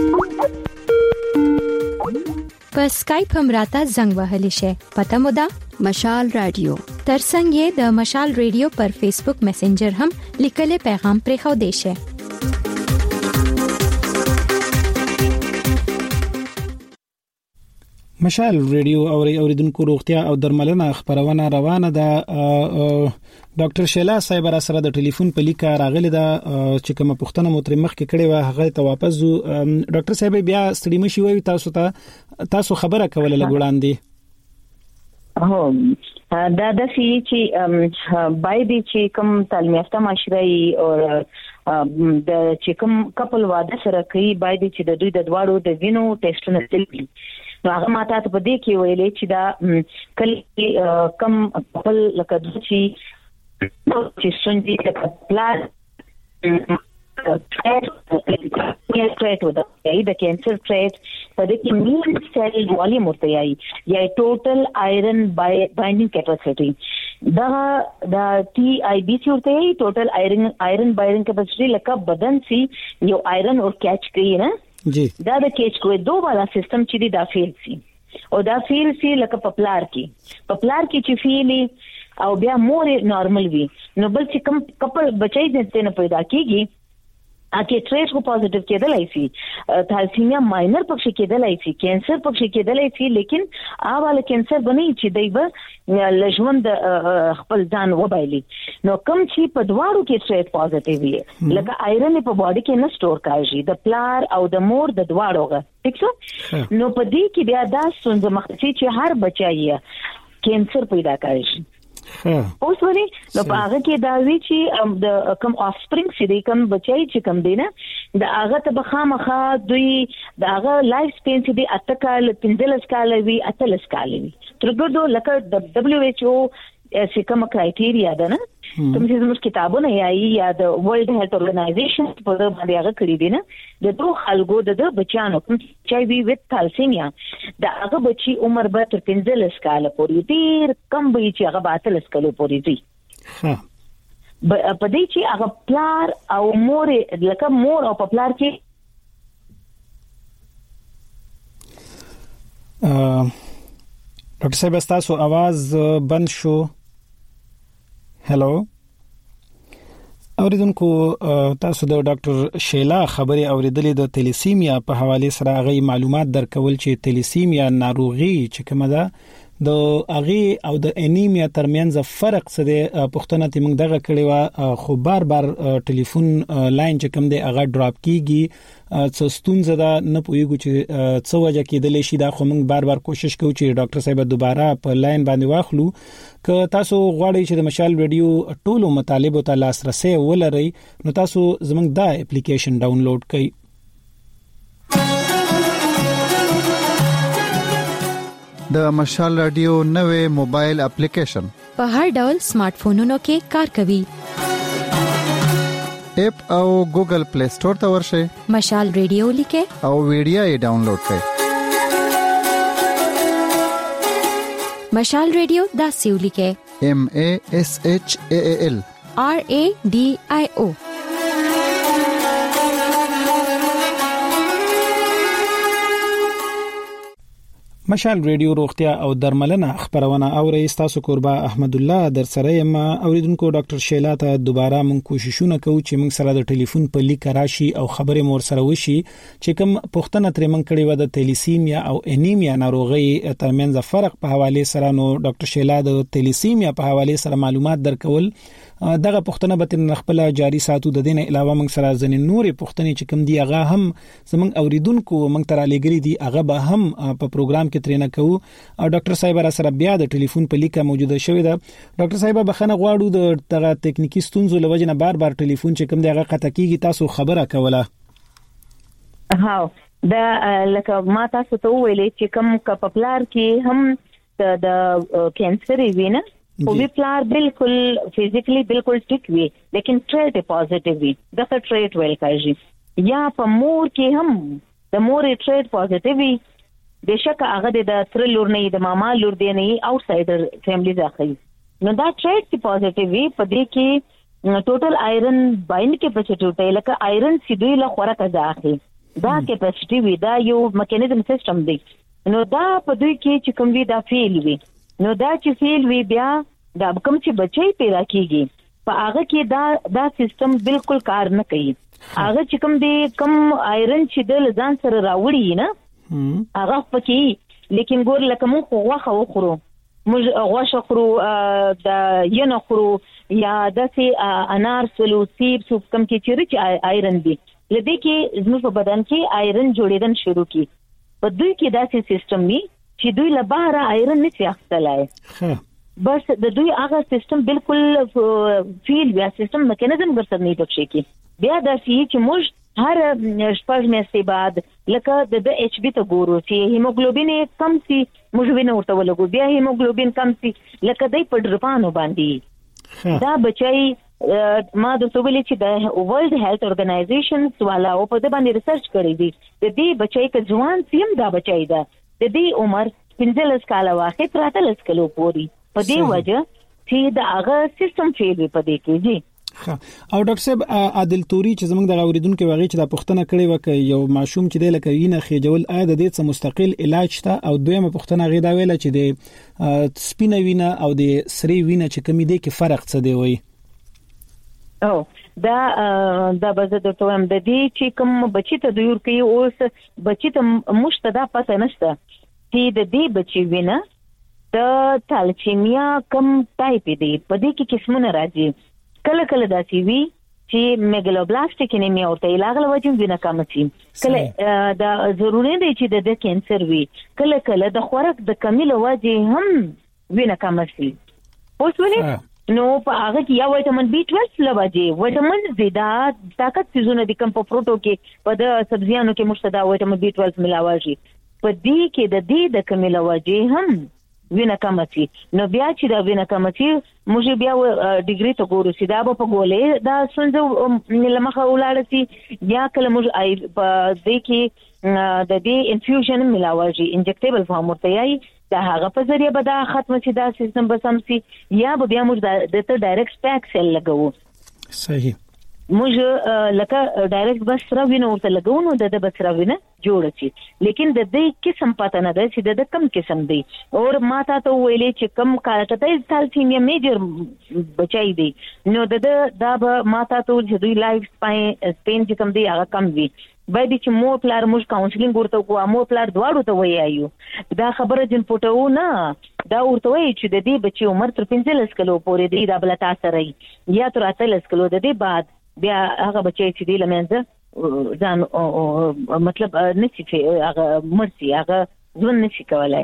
په اسکایپ هم راته زنګ وهلی شي پته مودا مشال رادیو. ترڅنګ یې د مشال رادیو پر فیسبوک میسنجر هم لیکلي پیغام پرې خو دیشه. مشال رادیو اوري اوریدونکو روغتیا او درملنه خبرونه روانه ده. ډاکټر شیلا صاحب را سره د ټلیفون په لیکه راغلی دا چې کومه پوښتنه مو تر مخ کې کړې و هغه ته واپس زو. ډاکټر صاحب بیا ستړي مشي وي تاسو ته تاسو خبره کوله لګوړاندې. هو دا د سی چې باید چې کوم تعلیم یافته معاشري او د چې کوم کپل واده سره کوي باید چې د دوی د دواړو د وینو ټیسټونه تللی. نو هغه ماته ته په دې کې ویلې چې دا کله کم خپل لکه د چې چې څنګه د پلان ټریټ ودا د کینسر ټریټ په دې کې مین سیل والیوم ورته یي یا ټوټل آیرن بایندینګ کیپاسټي دا دا ټي آی بي سي ورته یي ټوټل آیرن آیرن بایندینګ کیپاسټي لکه بدن سي یو آیرن اور کیچ کوي نه جی دا د کیچ کوي دوه والا سیستم چې دی دا فیل سي او دا فیل سي لکه پپلار کې پپلار کې چې فیل او بیا مور نارمل وي نو بل چې کم کپل بچای دې نه پیدا کیږي اکی ټریټ کو پوزټیو کېدلای شي تھالسیمیا ماینر پکې کېدلای شي کینسر پکې کېدلای شي لیکن اواله کینسر بنې چې دایبه لژوند خپل ځان وبایلی نو کم چې په دواړو کې ټریټ پوزټیو وي لکه آیرن په باډي کې نه سٹور کاږي د پلار او د مور د دواړو ټیک شو نو په دې کې بیا دا څنګه مخکې چې هر بچای کینسر پیدا کوي اوس ورې نو په هغه کې دا وی چې د کم اف سپرینګ چې د کم بچای چې کم دینه د هغه ته بخامخه دوی د هغه لایف سپین چې د اتکال پنځلس کال وی اتلس کال وی ترګو لکه د دبليو ایچ او چې کوم کرایټیریا ده نه کوم چې زموږ کتابونه یایي یا د ورلد هیلث اورګنایزیشن په باندې هغه کړی دي نه د دوه خلکو د بچانو چې وی وذ تھالسیمیا د هغه بچي عمر به تر پنځلس کال پورې ډیر کم وي چې هغه اتلس کال پورې دي ها په دې چې هغه پلار او مور لکه مور او پلار کې ډاکټر صاحب تاسو आवाज بند شو. هلو اوریدونکو تاسو د ډاکټر شیلا خبري اوریدلې د تلیسیمیا په حواله سره غي معلومات درکول چې تلیسیمیا ناروغي چې کومه ده د اغه او د انیمیا ترمنځ فرق څه دی پښتنه ته موږ دغه کړي وا خو بار بار ټلیفون لاین چې کوم دی هغه ډراپ کیږي څه ستونزه ده نه پوهیږو چې څه وجه کېدلی شي دا خو موږ بار بار کوشش کوو چې ډاکټر صاحب دوباره په لاین باندې واخلو که تاسو غواړئ چې د مشال رادیو ټولو مطالبو ته لاسرسي ولرئ نو تاسو زموږ دا اپلیکیشن ډاونلوډ کړئ. د مشال رادیو نوې موبایل اپلیکیشن په هر ډول سمارټ فونونو کې کار کوي. اپ او ګوګل پلی سٹور ته ورشئ مشال رادیو لیکه او ویډیو یې ډاونلوډ کړئ. مشال رادیو دا سیو لیکه M A S H A A L R A D I O. مشال رادیو روغتیا او درملنه خبرونه اوري تاسو قربا احمد الله در سره یم اوریدونکو ډاکټر شیلا ته دوباره مون کوششونه کوو چې موږ سره د ټلیفون په لیک راشي او خبرې مور سره وشي چې کوم پښتنه تر موږ کړي و د تلیسیمیا او انیمیا ناروغي ترمنځ فرق په حواله سره نو ډاکټر شیلا د تلیسیمیا په حواله سره معلومات درکول دغه پښتنه به تر خپل جاری ساتو د دین علاوه موږ سره ځنې نورې پښتنې چې کوم دی هغه هم زموږ اوریدونکو موږ تر لګري دي هغه به هم په پروګرام کې ترنه کوو. او ډاکټر صاحب را سره بیا د ټلیفون په لیکه موجوده شوی ده. ډاکټر صاحب بخنه غواړو د دغه ټکنیکی ستونزو لوجه نه بار بار ټلیفون چې کوم دی هغه قطع کیږي تاسو خبره کوله. ها دا لکه ما تاسو ته ویلې چې کوم کپلار کې هم د کینسر وینه او وی پلار بالکل فزیکلی بالکل ټیک وي لیکن ټریټ پوزټیو وي دا ټریټ ویل کیږي یا په مور کې هم د مور ټریټ پوزټیو وي بشک هغه د تر لور نه د ماما لور دی نه اوټسایډر فیملی ځخی نو دا ټریټ پوزټیو وي په دې کې ټوټل آیرن بایند کیپاسټي لکه آیرن سیدوی له خوراک ځاخي دا کیپاسټي وي دا یو میکانیزم سیستم دی نو دا په دې کې چې کوم وی دا فیل وي نو دا چې فیل وی بیا دا کوم چې بچي پیدا کیږي په هغه کې دا دا سیستم بالکل کار نه کوي. هغه چې کوم دی کوم آیرن چې د ځان سره راوړي نه هغه پکې، لیکن ګور لکه موږ غوښه وخورو، موږ غوښه خورو د ینه خورو یا داسې انار سلو سیب سو کوم کې چې رچ آیرن دی لدې کې زموږ په بدن کې آیرن جوړېدل شروع کی. په دوی کې داسې سیستم دی چې دوی له بهر آیرن نشي اخیستلای، بس د دوی هغه سیستم بالکل فیل بیا سیستم میکانیزم ګرځي نه پکې کی. بیا دا چې موږ هر شپږ میاشتې بعد لکه د ایچ بی ته ګورو چې هیموګلوبین کم سي، موږ وینه ورته ولګو، بیا هیموګلوبین کم سي لکه دای په ډرپانو باندې. دا بچي ما د سوبلي چې د ورلد هیلث اورګنایزیشن والا او په دې باندې ریسرچ کړی دی. د دې بچي ک ځوان سیم دا بچي دا د دې عمر پنځلس کاله واخې تر اتلس کلو پوري په دې وجه چې دا هغه سیستم فیل په دې کې دي. او ډاکټر صاحب عادل توري چې زموږ د اوریدونکو واغې چې د پښتنه کړي وکي یو ماشوم چې د لکه وینه خېجول آیا د دې څه مستقل علاج ته، او دویمه پښتنه غي دا ویل چې د سپینه وینه او د سری وینه چې کمی دی کې فرق څه دی وای؟ او دا دا به د توام د دې چې کوم بچی ته دوی ورکی اوس بچی ته مشتدا پته نشته چې د دې بچی وینه د تالچیمیا کم ټایپ دی. په دې کې قسمونه راځي، کله کله دا سی وی چې میګلوبلاستیک انیمیا او تیلاغله وجه وینه کم شي، کله دا ضروري دی چې د کینسر وی، کله کله د خوراک د کمی له وجه هم وینه کم شي. اوس ولې نو په هغه کې یا وټامین بی ټویلو لوجه وټامین زیاده طاقت سيزونه د کم په پروتو کې په د سبزیانو کې مشتدا وټامین بی ټویلو ملاوي، په دې کې د دې د کمی له وجه هم وینه کم شي. نو بیا چې دا وینه کم شي موږ بیا ډیګری ته ګورو چې دا په ګولې دا څنګه لمخه ولاړ شي، یا کله موږ ای په دې کې د دې انفیوژن ملاوي انجکټیبل فارم ورته یي، دا هغه په ذریعہ به دا ختم شي دا سیستم به سم شي، یا به بیا موږ د ته ډایرکټ پاک سیل لګو. صحیح. موږ لکه ډایرکټ بس را وینو ورته لګو نو د بس را وینه جوړ شي، لیکن د دې قسم پته نه ده چې د کم قسم دی. اور ماته ته ویلې چې کم کارته تالسیمیا میجر بچای دی، نو د دا به ماته ته چې دوی لایف سپین چې کم دی هغه کم وي. باید چې مور پلار موږ کاونسلینګ ورته کوو، مور پلار دواړو ته وایو دا خبره جن پټو نه، دا ورته وایي چې د دې بچي عمر تر پنځلس کلو پورې دی دا بل تاسو رہی یا تر اتلس کلو د دې بعد بیا هغه بچي چې دی لمنځه ځان مطلب نشي هغه مرسي هغه ځون نشي کولای.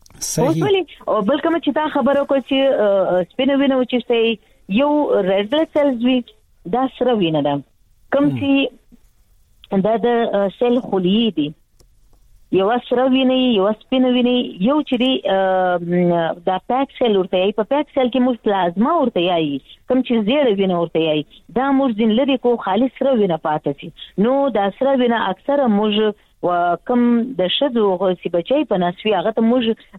صحیح. او بل کوم چې تا خبره کو چې سپینه وینه و چې یو ریډ بلډ سیلز وی دا سره وینه ده کوم چې دا د سیل خلیې دي، یو سره ویني یو سپینه ویني، یو چې دی دا پاک سیل ورته یي، په پاک سیل کې موږ پلازما ورته یي، کوم چې زیړه وینه ورته یي، دا موږ ځین لري کو خالص سره وینه پاتې شي. نو دا سره وینه اکثره موږ وکم د شذو غوسی بچي په نسوي هغه ته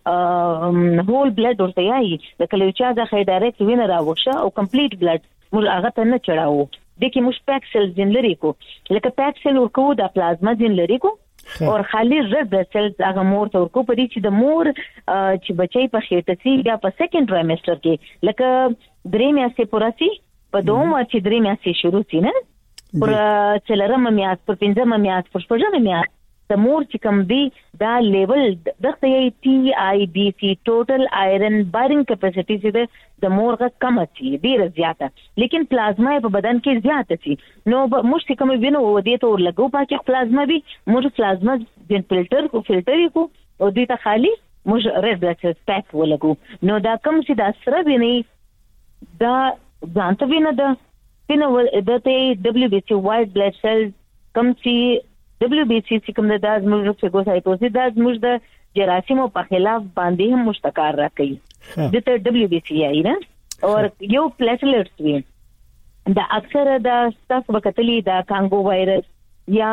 موږ هول بلډ ورته یي، د کلوچا ځخه ډایرکټ وینه راوښه او کمپلیټ بلډ موږ هغه ته نه چړاو. د کې موږ پاک سیل جن لري کو لکه پاک سیل ورکو د پلازما جن لري کو او خالي رد سیل هغه مور ته ورکو په دې چې د مور چې بچي په خېټه سي بیا په سیکنډ ټرایمستر کې لکه درې میاشتې پوره سي، په دوه چې درې میاشتې شروع سي نه پر څلرمه میاشت پر پنځمه میاشت پر شپږمه میاشت د مور چې کوم دی دا لیول دغه یي ټي آی بي سي ټوټل آیرن بایرنګ کیپاسټي چې د مور غ کم شي ډیره زیاته، لیکن پلازما په بدن کې زیاته شي. نو موږ کوم وینو و دې ته لګو پاکه پلازما وي، موږ پلازما جن فلټر کو فلټر کو او دې ته خالي موږ ریډ بلډ سیل پاک ولګو. نو دا کوم چې دا سره ویني دا ځانته وینه ده وینه د ته دبليو بي سي وایټ بلډ سیل کوم چې دبليو بي سي چې کوم د داز موږ فیګوسایټوسیس د موږ د جراثیمو په خلاف باندې هم مشتکار راکړي د ته دبليو بي سي یې نه او یو پلیټلیټس وي دا اکثر د ستاسو وکټلی د کانګو وایرس یا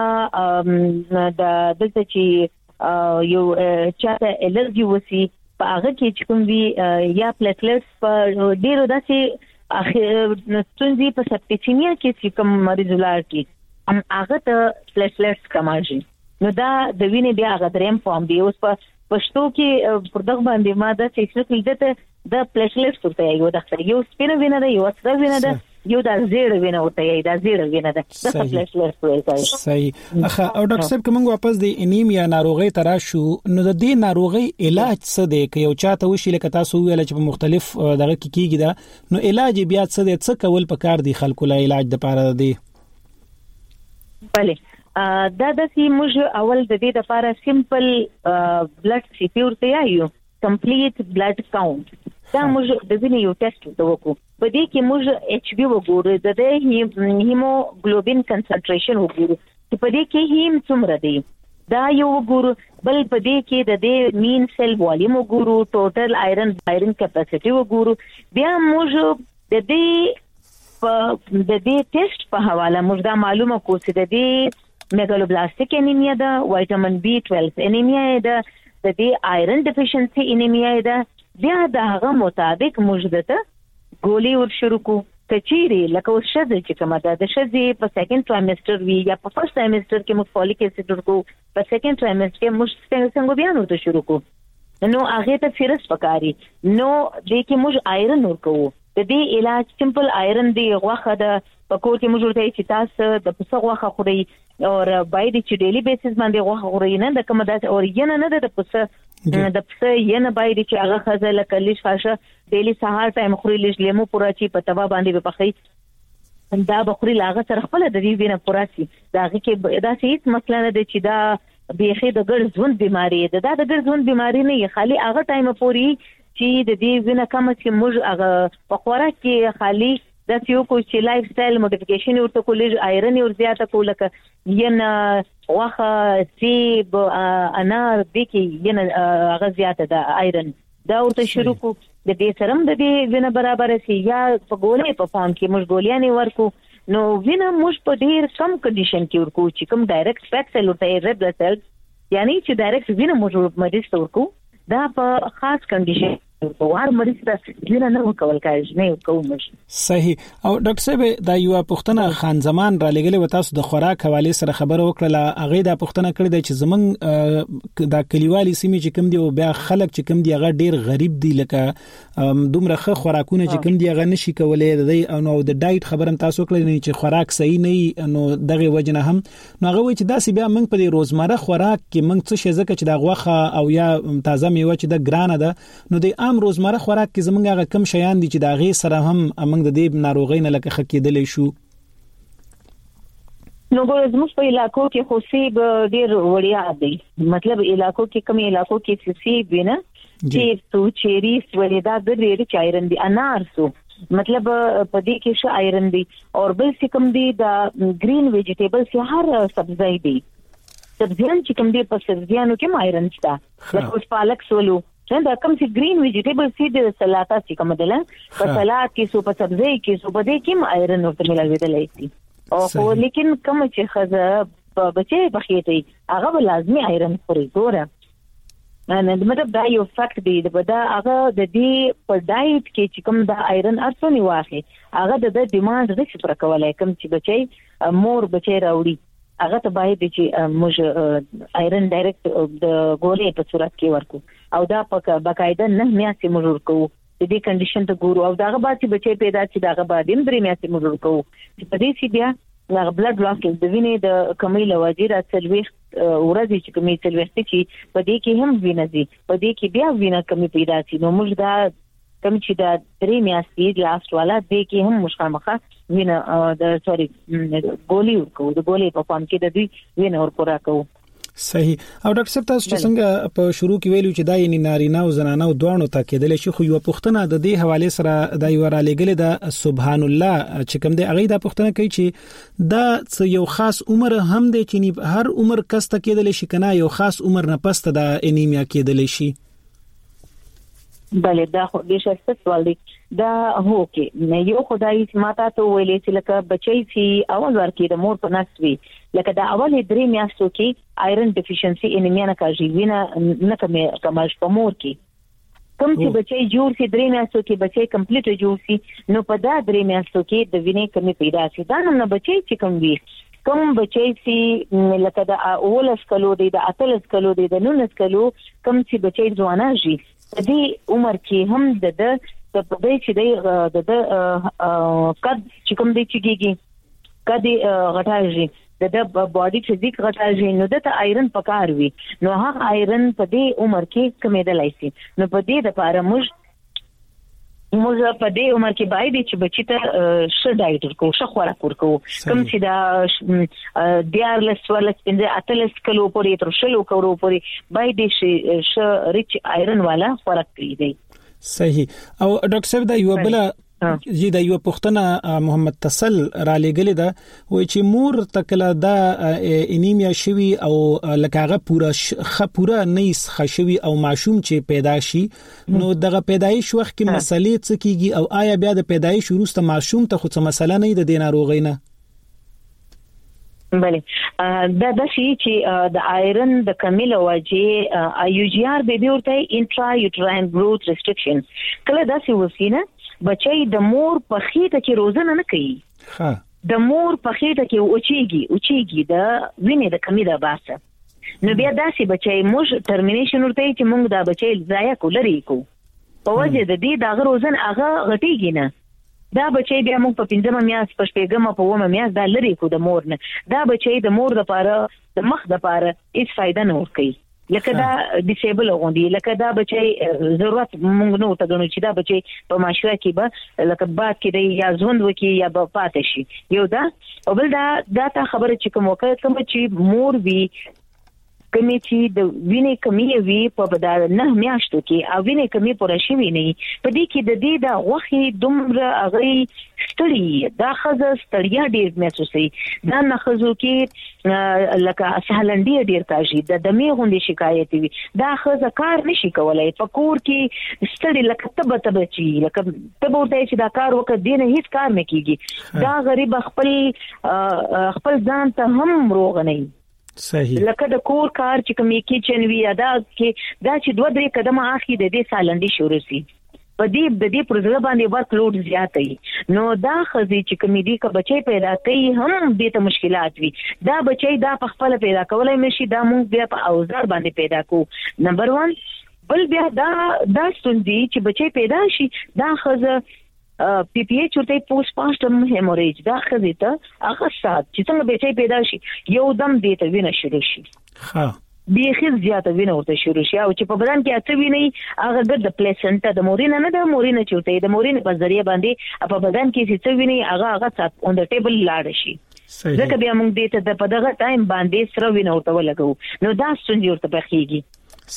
د دلته چې یو چاته الرجی وسی په هغه کې چې کوم وی یا پلیټلیټس په ډیرو داسې اخر ستونزې په سپټیمیا کې چې کوم مریض ولر کې ام هغه ته پلیټلیټس کماږي. نو دا د وینې بیا هغه دریم فارم دی، اوس په پښتو کې پر دغه باندې ما دا چې څه کېده د پلیټلیټس ورته یو د یو سپینه وینه ده یو سره وینه ده یو د زیړ وینه ورته یی د زیړ وینه ده د پلیټلیټس وایي. صحیح. اخه او ډاکټر صاحب کوم واپس د انیمیا ناروغي ترا شو نو د دې ناروغي علاج څه دی که یو چاته وشي لکه تاسو ویل چې په مختلف دغه کې کیږي دا نو علاج بیا څه دی څه کول پکار دی خلکو له علاج د پاره دی؟ بله دا د سیموج اول د دې لپاره سمپل بلډ سی پی ورته یو کمپلیټ بلډ کاونټ دا موږ د وینې یو ټیسټ وکړو په دې کې موږ ایچ بی وګورو د دې هیموګلوبین کنسنټریشن وګورو چې په دې کې هیم څومره دی دا یو وګورو بل په دې کې د دې مین سیل والیوم وګورو ټوټل آیرن بایرنګ کیپاسټي وګورو بیا موږ د دې په د دې ټیسټ په حواله موږ دا معلومه کوو چې د دې میګالوبلاستیک انیمیا ده وایټامین بی بانه انیمیا ده د دې آیرن ډیفیشنسي انیمیا ده بیا د هغه مطابق موږ دته ګولې ور شروع کو کچيري لکه اوس شذ چې کومه ده د شذ په سیکنډ ټرایمستر وی یا په فرست ټرایمستر کې موږ فولیک اسید ورکو په سیکنډ ټرایمستر کې موږ څنګه بیا نو ته شروع کو نو هغه ته فیرس پکاري نو د کې موږ آیرن ورکو د دې علاج سمپل آیرن دی غوخه ده په کور کې موږ ورته چې تاسو د پسه غوخه خوري او باید چې ډیلی بیسس باندې غوخه خوري نه د کوم داسې او ینه نه د پسه د پسه ینه باید چې هغه خزه لکه لیش فاشه ډیلی سهار ټایم خوري لیش لیمو پورا چې په توا باندې په پخې دا بخوري لاغه سره خپل د دې وینه پورا شي دا کې دا هیڅ مسله نه ده چې دا بیخي د ګړ ژوند بیماری ده دا د ګړ ژوند بیماری نه خالي هغه ټایم پوري چې د دې وینه کم چې موږ هغه په خوراک کې خالي دا یو کو چې لایف سټایل موډیفیکیشن ورته کولې آیرن ور زیاته کولکه ینه واخه سیب انار د کې ینه هغه زیاته ده آیرن دا ورته شروع کو د دې سرم د دې وینه برابر شي یا په ګولې په فارم کې موږ ګولیانې ورکو نو وینه موږ په ډیر کم کنډیشن کې ورکو چې کوم ډایرکټ فیکټ سیل ورته ریډ بلډ سیل یعنی چې ډایرکټ وینه موږ مریض ته ورکو دا په خاص کنډیشن په وار مریض ته وینه نه ورکول کېږي نه کوم. صحیح. او ډاکټر صاحب دا یو پوښتنه خان زمان را لګلې و تاسو د خوراک حواله سره خبره وکړه هغه دا پوښتنه کړې ده چې زمنګ د کلیوالي سیمې چې کوم دی او بیا خلک چې کوم دی هغه ډیر غریب دي لکه دومره ښه خوراکونه چې کوم دی هغه نشي کولای د نو د ډایټ خبرم تاسو کړل چې خوراک صحیح نه نو دغه وجنه هم نو هغه وایي چې دا سی بیا موږ په روزمره خوراک کې موږ څه شي ځکه چې د غوخه او یا تازه میوه چې د ګرانه ده نو د عام روزمره خوراک کې زمونږ هغه کم شیان دي چې دا غي سره هم موږ د دې ناروغۍ نه لکه خکېدلې شو. نو ګورې زموږ په علاقو کې خو سیب ډیر وړیا دی مطلب علاقو کې کم علاقو کې سیب وینه چې تو چيري ولدا د ډیر چایرن دي انار سو مطلب په دې کې ش آیرن دي او بل څه کم دي دا گرین ویجیټیبلز هر سبزی دي سبزیان چې کم دي په سبزیانو کې آیرن شته لکه پالک سولو دا کوم چې گرین ویجیټیبل سیډ د سلاطه چې کوم دله په سلاد کې سو په سبزی کې سو په دې کې آیرن ورته ملاوي شي او خو لیکن کوم چې خزه په بچي بخیتي هغه لازمي آیرن خوري ګوره نه مطلب دا یو فیکټ دی دا هغه د دې په ډایټ کې چې کوم د آیرن ارڅونی واخی هغه د ډیماند د څه پر کولای کوم چې بچي مور بچي راوړي هغه ته باید چې موږ آیرن ډایرکټ د ګولې په صورت کې ورکو او دا په باقاعده نه میاسي موږ ورکو د دې کنډیشن ته ګورو او داغه بعد چې بچي پیدا چې داغه بعد هم درې میاسي موږ ورکو چې په دې چې بیا هغه بلډ بلاکینګ د وینې د کمی لوجې را سلويخ ورځي چې کمی سلويخ چې په دې کې هم وینې دي په دې کې بیا وینې کمی پیدا شي نو موږ دا کم چې دا درې میاشتې لاست والا دې کې هم مشخامخه وینې د سوري ګولې ورکو د ګولې په فارم کې د دوی وینې ورکو راکو. صحیح. او ډاکټر صاحب تاسو چې څنګه په شروع کې ویلو چې دا یې نارینه او زنانه او دوانو ته کېدل شي خو یو پوښتنه د دې حواله سره دا یو را لګل د سبحان الله چې کوم دی هغه دا پوښتنه کوي چې دا یو خاص عمر هم دی چې هر عمر کس ته کېدل شي کنه یو خاص عمر نه پسته د انیمیا کېدل شي. بله دا خو د شخص سوال دی دا هو کې یو خدای ماته ته ویلې چې لکه بچي چې اول ورکې د مور په نس وی لکه دا اول درې میاشتو کې آیرن ډیفیشنسي انیمیا نه کاږي وینه نه کمه کمال په مور کې کوم چې بچي جوړ سي درې میاشتو کې بچي کمپلیټ جوړ سي نو په دا درې میاشتو کې د وینې کمی پیدا شي دا نه بچي چې کوم وی کوم بچي چې لکه د اولس کلو دی د اتلس کلو دی د نونس کلو کوم چې بچي ځواناږي د دې عمر کې هم د د د پدې چې د د قد چې کوم دی چېږي کدي غټاږي د د باډي فزیک غټاږي نو د آیرن پکار وي نو هغه آیرن په دې عمر کې کمیدلای شي نو په دې د پاره موږ موږ په دې عمر کې باید چې بچی ته ښه ډایټ ورکو ښه خوراک ورکو کوم چې دا دیار لس ولس پنځه اتلس کلو پورې تر شلو کلو پورې باید چې ښه ریچ آیرن والا خوراک کړی دی. صحیح. او ډاکټر صاحب دا یو بل جی دا یو پښتنه محمد تسل را لګلې ده وای چې مور تکله دا انیمیا شوی او لکهغه پورا خ پورا نه خښوي او معشوم چې پیدا شي نو دغه پیدایش وخت کې مسلې څه کیږي او آیا بیا د پیدایش وروسته معشوم ته خو څه مسله نه د دینه روغی نه؟ بله دا د شي چې د آیرن د کمی له وجې آی یو جی آر بیبي ورته انټرا یوټراین گروث ریسټریکشن کله دا څه وسینه بچي د مور په خېټه کې روزنه نه کوي. ها د مور په خېټه کې اوچيږي اوچيږي د وینې د کمی د باسه نو بیا داسې بچي موږ ټرمینیشن ورته چې موږ دا بچي ضایع کولري کو په وجه د دې دا روزن هغه غټيږي نه دا بچي بیا موږ په پنځمه میاشت په شپږمه په اومه میاشت دا لري کو د مور نه دا بچي د مور د پاره د مخ د پاره هیڅ فائدہ نه ورکي لکه دا ډیسیبل غوندي لکه دا بچي ضرورت مونږ نو ته غنو چې دا بچي په ماشوه کې به لکه باد کې دی یا ژوند وکي یا په پاتې شي یو دا او بل دا دا ته خبره چې کوم وکړه کوم چې مور وی کمی چې د وینې کمی وی په بدل نه میاشتو کې او وینې کمی پوره شي ویني په دې کې د دې د غوخي دومره اغي ستړي دا خزه ستړیا ډیر محسوسي دا نه خزو کې لکه سهلندی ډیر کاږي د دمه غوندي شکایت وي دا خزه کار نشي کولای په کور کې ستړي لکه تب تب چی لکه تب ورته چې دا کار وکړ دینه هیڅ کار نه کیږي دا غریب خپل خپل ځان ته هم روغ نه صحیح لکه د کور کار چې کومې کچن وی ادا کې دا چې دوه درې قدمه اخی د دې سالندې شروع سي په دې د دې پروژه باندې ورک لوډ زیات وي نو دا خزي چې کومې دي ک بچي پیدا کوي هم دې ته مشکلات وي دا بچي دا په خپل پیدا کولای مشي دا مونږ بیا په اوزار باندې پیدا کو نمبر ون بل بیا دا دا ستوندي چې بچي پیدا شي دا خزه پی پی ایچ ورته پوسټ پاسټم هیموریج دا خزیته هغه سات چې څنګه بچي پیدا شي یو دم دې ته وینه شروع شي ها بیخي زیاته وینه ورته شروع شي او چې په بدن کې اته ویني هغه د پلیسنټا د مورینه نه د مورینه چورته د مورینه په ذریعہ باندې په بدن کې چې څه ویني هغه هغه سات اون د ټیبل لاړ شي ځکه بیا موږ دې ته په دغه ټایم باندې سره وینه ورته ولګو نو دا څنګه ورته بخیږي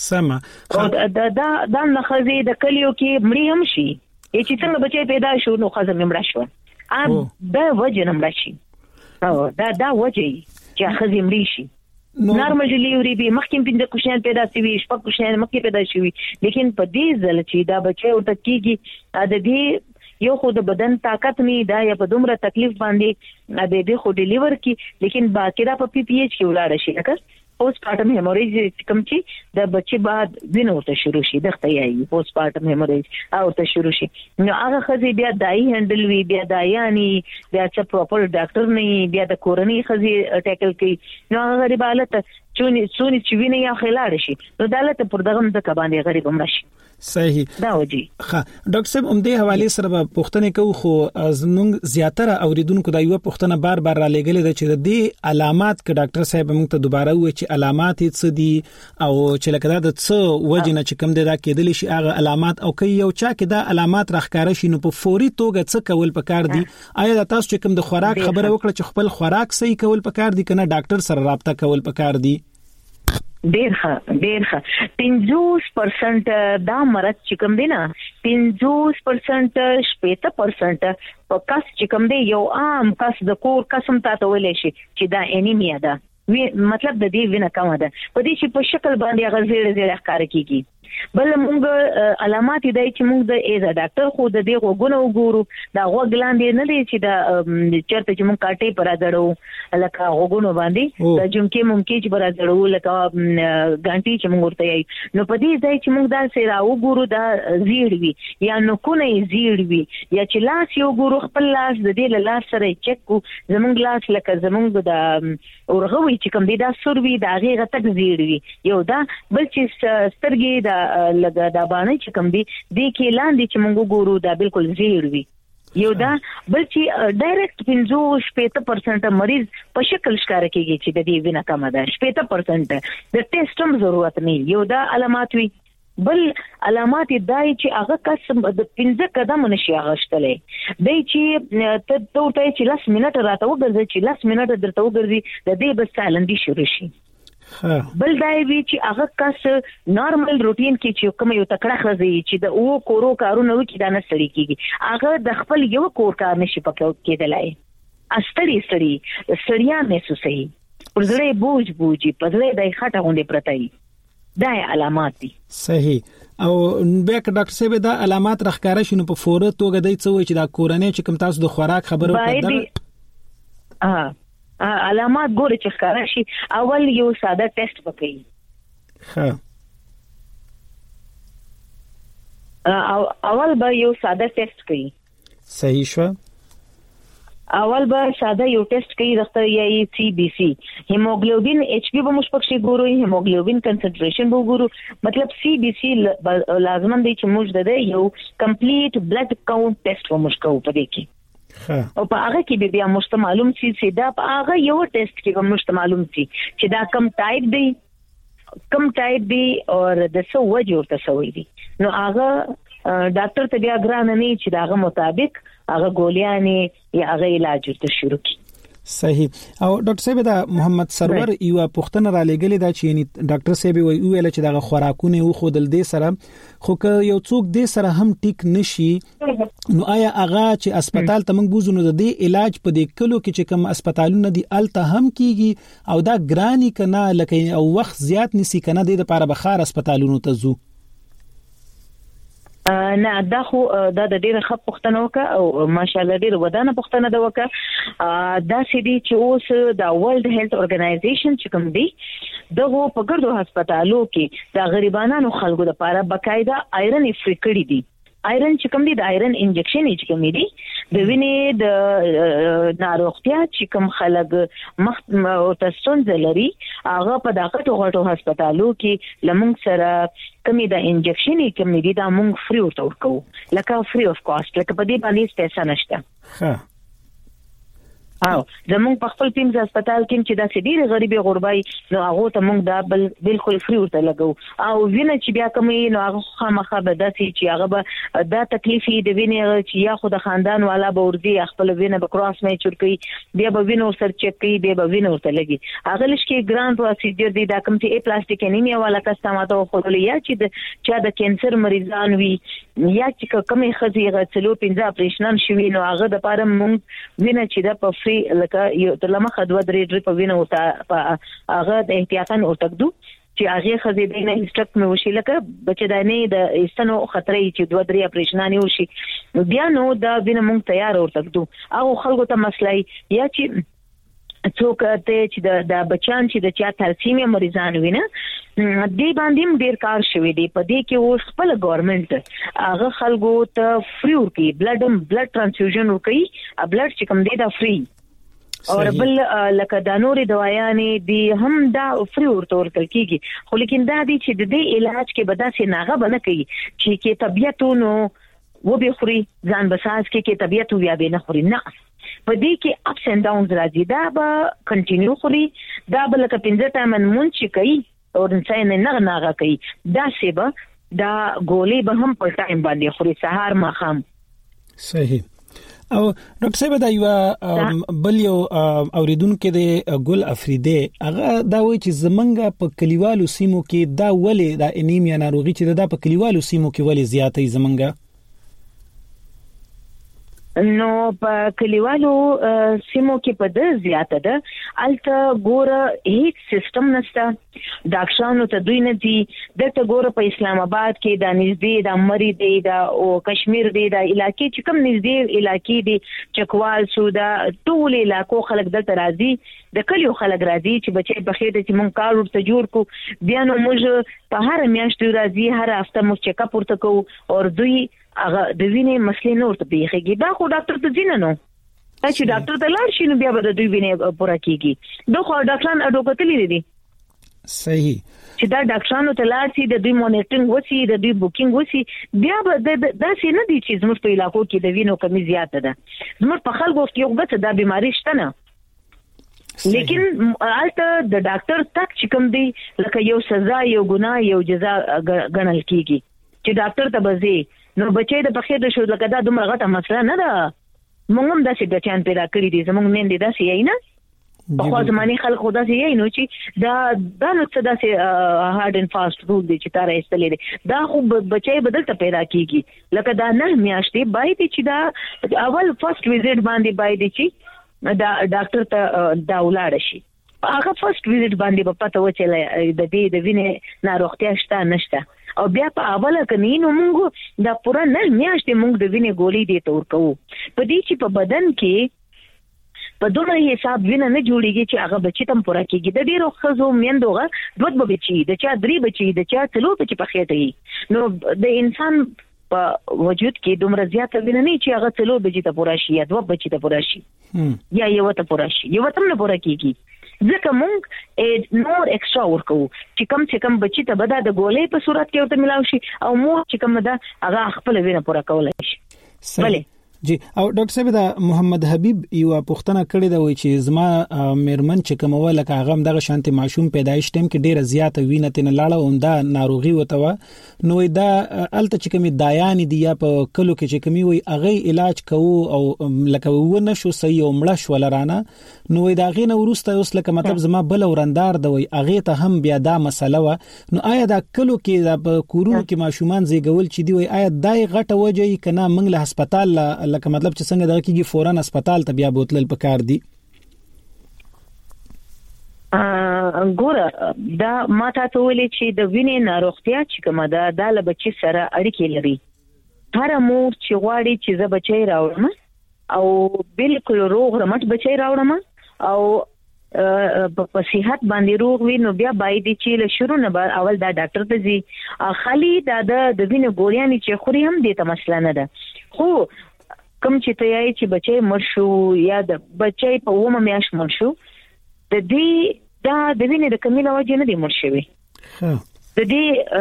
سم دا دا دا نه خزي د کلیو کې مړی هم شي چې څنګه بچي پیدا شو نو خزه مړ شو ا دا وجه نه مړ شي او دا دا وجه چې خزه مړ شي نارمل ډیلیوري به مخکې پنځه کوشن پیدا شي شپږ کوشن مخکې پیدا شي لیکن په دې ځل چې دا بچي ورته کیږي ا د دې یو خو د بدن طاقت نه دا یا په دومره تکلیف باندې ا دې خو ډیلیور کی لیکن باقی دا په پی پی ایچ کې ولاړ شي لکه پوسټ پارټم هیموریج کوم چې د بچي بعد وینه ورته شروع شي دغه یې پوسټ پارټم هیموریج او ته شروع شي نو هغه خزي بیا دای هندل وی بیا دایانی بیا چې پراپر ډاکټر نه بیا د کورنۍ خزي ټیکل کوي نو هغه غریب حالت چونی چونی چې وینه یا خلاړ شي نو دالته پر دغه د کباندې غریب هم شي صحیح دا وجي ها ډاکټر صاحب هم دې حواله سره پوښتنه کوو خو زموږ زیاتره اوریدونکو دا یو پوښتنه بار بار را لګلې ده چې د علامات ک ډاکټر صاحب موږ ته دوباره وایي چې علامات څه دي او چې لکه دا د څه وجنه چې کوم د دا کېدل شي هغه علامات او کوي یو چا کې دا علامات راخکاره شي نو په فوري توګه څه کول پکار دي آیا دا تاسو چې کوم د خوراک خبره وکړه چې خپل خوراک صحیح کول پکار دي کنه ډاکټر سره رابطه کول پکار دي؟ ډیر ښه ډیر ښه پنځوس پرسنټ دا مرض چې کوم دی نه پنځوس پرسنټ شپږ پرسنټ په کس چې کوم دی یو عام کس د کور قسم تاسو ولې شي چې دا انیمیا ده وی مطلب د دې وینه کمه ده په دې چې په شکل باندې هغه زیړ زیړ ښکار کیږي بل موږ علامات دی چې موږ د ایز ډاکټر خو د دې غوګونو وګورو دا غوګ لاندې نه دی چې دا چرته چې موږ کاټې پر راځړو لکه غوګونو باندې د جمکې ممکن چې پر راځړو لکه ګانټي چې موږ ورته یې نو په دې ځای چې موږ دا سره وګورو دا زیړ وي یا نو کو نه زیړ وي یا چې لاس یو ګورو خپل لاس د دې لاس سره چک کو زمونږ لاس لکه زمونږ د اورغوي چې کوم دی دا سروي دا غیغه تک زیړ وي یو دا بل چې سترګې دا لګا دا باندې چې کوم دی د کې لاندې چې موږ ګورو دا بالکل زیړ وي یو دا بل چې ډایرکټ پنځه شپږ پرسنټ مریض په شکل ښکار کیږي چې د دې وینه کم ده شپږ پرسنټ د ټیسټ هم ضرورت نه یو دا علامات وي بل علامات دای چې هغه کس د پنځه قدم نشي اغشتلې دای چې ته ته چې لاس منټ راته وګرځي چې لاس منټ درته وګرځي د دې بس سالندي شروع شي بل دای وی چې هغه کس نارمل روټین کې چې کوم یو تکړه خزي چې د او کورو کارونه وکړي دا نه سړي کیږي هغه د خپل یو کور کار نشي پکې کېدلای استړي استړي سړیا محسوسي پرځړې بوج بوجي پرځړې دای خټه غونډه پرتای دا علامات دي صحیح او بیا که ډاکټر صاحب دا علامات راخکاره شنو په فوره توګه دای څه وای چې دا کورنۍ چې کوم تاسو د خوراک خبرو کړل ها علامات ګوري چې ښکارا شي اول یو ساده ټیسټ وکړي ها او اول به یو ساده ټیسټ کوي صحیح شو اول به ساده یو ټیسټ کوي دغه یې سی بي سي هیموګلوبین ایچ پی به مشپکشي ګورو هیموګلوبین کنسنټریشن به ګورو مطلب سی بي سي لازم دی چې موږ د یو کمپلیټ بلډ کاونټ ټیسټ ومش کوو په دې کې او په هغه کې بیا موږ معلوم شي چې دا په هغه یو ټیسټ کې موږ معلوم شي چې دا کم ټایپ دی کم ټایپ دی او د څه وجه ورته سوي دي نو هغه ډاکټر ته بیا ګران نه چې داغه مطابق هغه ګولیانې یا هغه علاج ورته شروع کی صحیح او ډاکټر صاحب دا محمد سرور یو پښتنه را لګلې دا چې یعنی ډاکټر صاحب وی ویل چې دا خوراکونه او خودل دې سره خو که یو څوک دې سره هم ټیک نشي نو آیا هغه چې هسپتال ته موږ بوزو نو د دې علاج په دې کلو کې چې کوم هسپتالونه دي الته هم کیږي او دا ګرانی کنه لکه او وخت زیات نسی کنه د لپاره بخار هسپتالونو ته زو نه دا خو دا د ډیره خپ پښتنه وکا او ماشاالله ډیره ودانه پښتنه دا وکا دا سړي چې اوس د ورلد هیلث اورګنایزیشن چې کوم دی دغه په ګردو هسپتالو کې د غریبانو خلکو لپاره باقاعده آیرن فری کړی دي آیرن چې کوم دي د آیرن انجکشن چې کوم دي د وینې د ناروغتیا چې کوم خلک مخ او تستون لري هغه په دغه ټوټو هسپتالو کې لمونږ سره کمی د انجکشن کوم دي دا مونږ فری ورکو لکه فری اف کاست لکه په دې باندې پیسې نشته ها او زمونږ په خپل ټیم هسپتال کې چې دا سړي غریبي غربای نو هغه ته مونږ دا بل بالکل فری ورته لګو او وینه چې بیا کومې نو هغه خامخا به داسي چې هغه به دا تکلیفي د وینې چې یا خو د خاندان والا به ورځي خپل وینه به کراس مې چورکي بیا به وینه سر چک کوي بیا به وینه ورته لګي هغه لشکې ګرانټ واسي دی دا کوم چې ای پلاستیک انیمیا والا کستماته خو یا چې د چا د کینسر مریضان وي یا چې کومې خزي غڅلو پنځه اپریشنان شوي نو هغه د پاره مونږ وینه چې دا په لکه یو تلمخه دوه درې ډریپ وینه او هغه د احتیاطاً ورتګدو چې هغه خزي دینه انسټرکټ مې وشي لکه بچدانې د ایستنو خطرې چې دوه درې اپریشنانی وشي بیا نو دا وینه مونږ تیار ورتګدو او خلکو ته مسلای یا چې څوک ته چې د بچان چې د چا تلسیمیا مریضان وینه دې باندې ډیر کار شوی دی په دې کې اوس خپل ګورنمنت هغه خلکو ته فری ورکي بلډ بلډ ترانسفیوژن ورکي بلډ چې کوم دی دا فری او بل لکه د نورې دوايانې دی هم دا فری ورته ورکل کیږي خو لیکن دا دی چې د دې علاج کې بداسې ناغه بنه کوي چې کې طبيعتونو و به خوري ځان بساس کې کې طبيعت بیا به نه خوري نه په دې کې اپس اند ډاونز راځي دا به کنټینیو خوري دا به لکه پنځه ټایمن مونږ کوي او انسان نه ناغه کوي دا سبا دا ګولې به هم په ټایم باندې خوري سهار ماخام صحیح او ډاکټر صاحب دا یو بل یو اوریدونکو د ګل افریده هغه دا وایي چې زمنګ په کلیوالو سیمو کې دا ولې دا انیمیا ناروغي چې دا په کلیوالو سیمو کې ولې زیاتې زمنګ نو په کلیوالو سیمو کې په د زیاته ده الته ګوره هیڅ سیستم نشته ډاکټرانو ته دوی نه دي دته ګوره په اسلام آباد کې د نږدې د مری دی د او کشمیر دی د علاقې چې کوم نږدې علاقې دي چکوال سودا ټول علاقو خلک دلته راځي د کلیو خلک راځي چې بچي په خېټه چې مونږ کار ورته جوړ کو بیا نو موږ په هر میاشت راځي هر هفته موږ چیک اپ ورته کوو او دوی هغه د وینې مسلې نور ته پیخيږي دا خو ډاکټر ته ځینې نو چې ډاکټر ته لاړ شي نو بیا به د دوی وینې پوره کیږي دوه خو ډاکټران اډوکټلې دي صحیح چې دا ډاکټرانو ته لاړ شي د دوی مونیټرینګ وسی د دوی بوکینګ وسی بیا به دا څه نه دي چې زموږ په علاقو کې د وینو کمی زیاته ده زموږ په خلکو کې یو بس دا بیماری شته نه لیکن البته د ډاکټر تک چې کوم دی لکه یو سزا یو ګناه یو جزا غنل کیږي چې ډاکټر ته بځي نو بچي د بخیر د شو لکه دا دومره غټه مسله نه ده موږ هم داسې بچیان پیدا کړی دي زموږ نن دي داسې یې نه په خو زماني خلک خدا سي یې نو چې دا دا نو څه داسې هارد اند فاست رول دي چې تاره استلې دا خو بچي بدلته پیدا کیږي لکه دا نه میاشتې باید چې دا اول فرست ویزټ باندې باید چې دا ډاکټر ته دا ولاړ شي هغه فرست ویزټ باندې په پته و چې د دې د وینې ناروغتیا شته نشته او بیا په اوله کني نو موږ دا پوره نه میاشتې موږ د وینې ګولې دي تور کوو په دې چې په بدن کې په دومره حساب وینه نه جوړیږي چې هغه بچی تم پوره کیږي د ډیرو خزو میندوغه دوت به بچی د چا درې بچی د چا څلو بچی په خېټه نو د انسان په وجود کې دومره زیاته وینه نه چې هغه څلو بچی ته پوره شي یا دوه بچی ته پوره شي یا یو ته پوره شي یو ته نه پوره کیږي ځکه مونږ نور ایکسترا ورکو چې کم چې کم بچی ته بدا د ګولې په صورت کې ورته ملاوي شي او مو چې کم دا هغه خپل وینه پوره کولای شي بله جی او ډاکټر صاحب دا محمد حبیب یو پوښتنه کړې دا وای چې زما میرمن چې کومه لکه هغه دغه شانتي معشوم پیدایش ټیم کې ډیره زیاته وینه تن لاړه اوندا ناروغي وته نو دا الته چې کومي دایان دي یا په کلو کې چې کومي وي هغه علاج کوو او لکه ونه شو صحیح او مړه شو لرانه نو دا غینه ورسته اوس لکه مطلب زما بل ورندار دی هغه ته هم بیا دا مسله و نو آیا دا کلو کې دا کورونو کې ماشومان زیګول چې دی وي آیا دای غټه وجه کنه منګ له هسپتال لکه مطلب چې څنګه دغه کېږي فورن هسپتال ته بیا بوتل پکار دي ا ګوره دا ماته ته ولې چې د وینې ناروغتیا چې کومه ده د ل بچی سره اړیکې لري هر مور چې غواړي چې ز بچی راوړم او بالکل روغ رمټ بچی راوړم او په صحت باندې روغ وي نو بیا باید چې له شروع نه اول دا ډاکټر ته ځي خالي دا د وینې ګوریانې چې خوري هم دې ته مسله نه ده خو کوم چې ته یې چې بچي مړ شو یا د بچي په ومه میاش مړ شو د دې دا د وینې د کمی له وجې نه دی مړ شوی د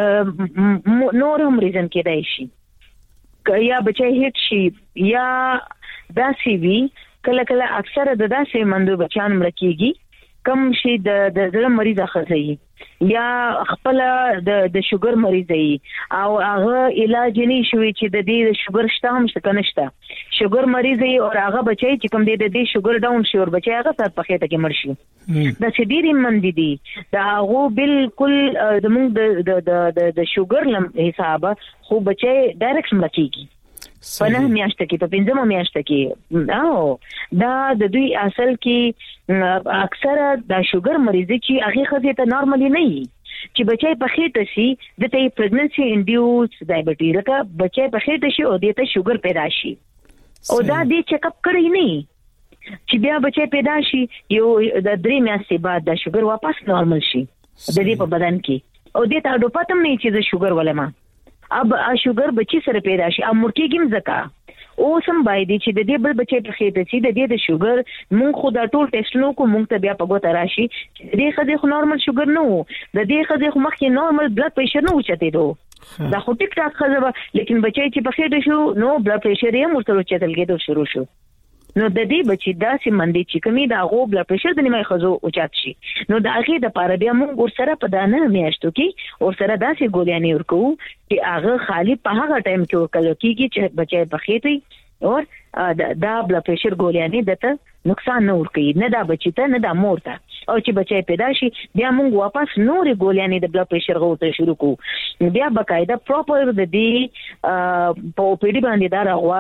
دې نور هم ریزن کېدای شي یا بچي هیټ شي یا داسې وی کله کله اکثره د داسې مندو بچان مړ کیږي کم شي د د زړه مریض اخځي یا خپل د د شوګر مریض ای او هغه علاج نه شوي چې د دې شوګر شته هم څه کنيشته شوګر مریض ای او هغه بچي چې کوم دې د دې شوګر ډاون شي او بچي هغه په پخېته کې مړ شي دا چې ډېری مند دي دا هغه بالکل زموږ د د د شوګر لم حساب خو بچي ډایرکټ مړ کیږي په نه میاشت کې په پنځمه میاشت کې او دا د دوی اصل کې اکثره د شوګر مریض چې هغه خزه ته نارمالي نه وي چې بچي په خېټه شي د ته پریګننسي انډیوس ډایبټیز کا بچي په خېټه شي او د ته شوګر پیدا شي او دا دې چیک اپ کړی نه چې بیا بچي پیدا شي یو د درې میاشتې بعد د شوګر واپس نارمل شي د دې په بدن کې او دې ته اډو پاتم نه چې د شوګر ولما اب شوګر بچی سره پیدا شي ام مرکیګم زکا او سم باید چې د دې بل بچی په خېټه شي د دې د شوګر مونږ خو دا ټول ټیسټ نو کو مونږ ته بیا په ګوته راشي د دې خځې خو نارمل شوګر نه وو د دې خځې خو مخکې نارمل بلډ پريشر نه وچته دو دا خو ټیک ټاک خځه لیکن بچی چې په خېټه شو نو بلډ پريشر یې مرته وچتل کېدو شروع شو نو د دې بچی داسې مندي چې کمی دا غو بلډ پريشر د نیمه خزو اوچات شي نو دا هغه د پاره بیا موږ ور سره په دانه میاشتو کې ور سره داسې ګولیانې ورکو چې هغه خالی په هغه ټایم کې ورکل کیږي چې بچي په خېټه او دا بلډ پريشر ګولیانې دته نقصان نه ورکوي نه دا بچی ته نه دا مور ته او چې بچي پیدا شي بیا موږ واپس نورې ګولیانې د بلډ پريشر غوته شروع کوو بیا بقاعده پراپر د دې په او پی ډي باندې دا راغواړو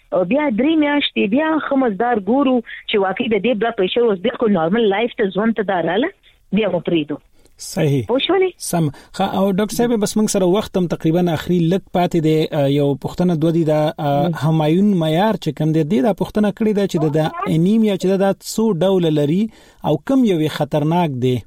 او بیا درې میاشتې بیا خمسدار ګورو چې واقعي د دې بلډ پريشر اوس بالکل نارمل لایف ته ځوان ته داراله بیا مو پریدو. صحیح. پوښولې سم. او ډاکټر صاحب بس موږ سره وخت هم تقریبا اخري لک پاتې دی. یو پښتنه دوه دي د همایون معیار چې کوم دی د پښتنه کړی دا چې د انیمیا چې د څو ډول لري او کوم یو خطرناک دی؟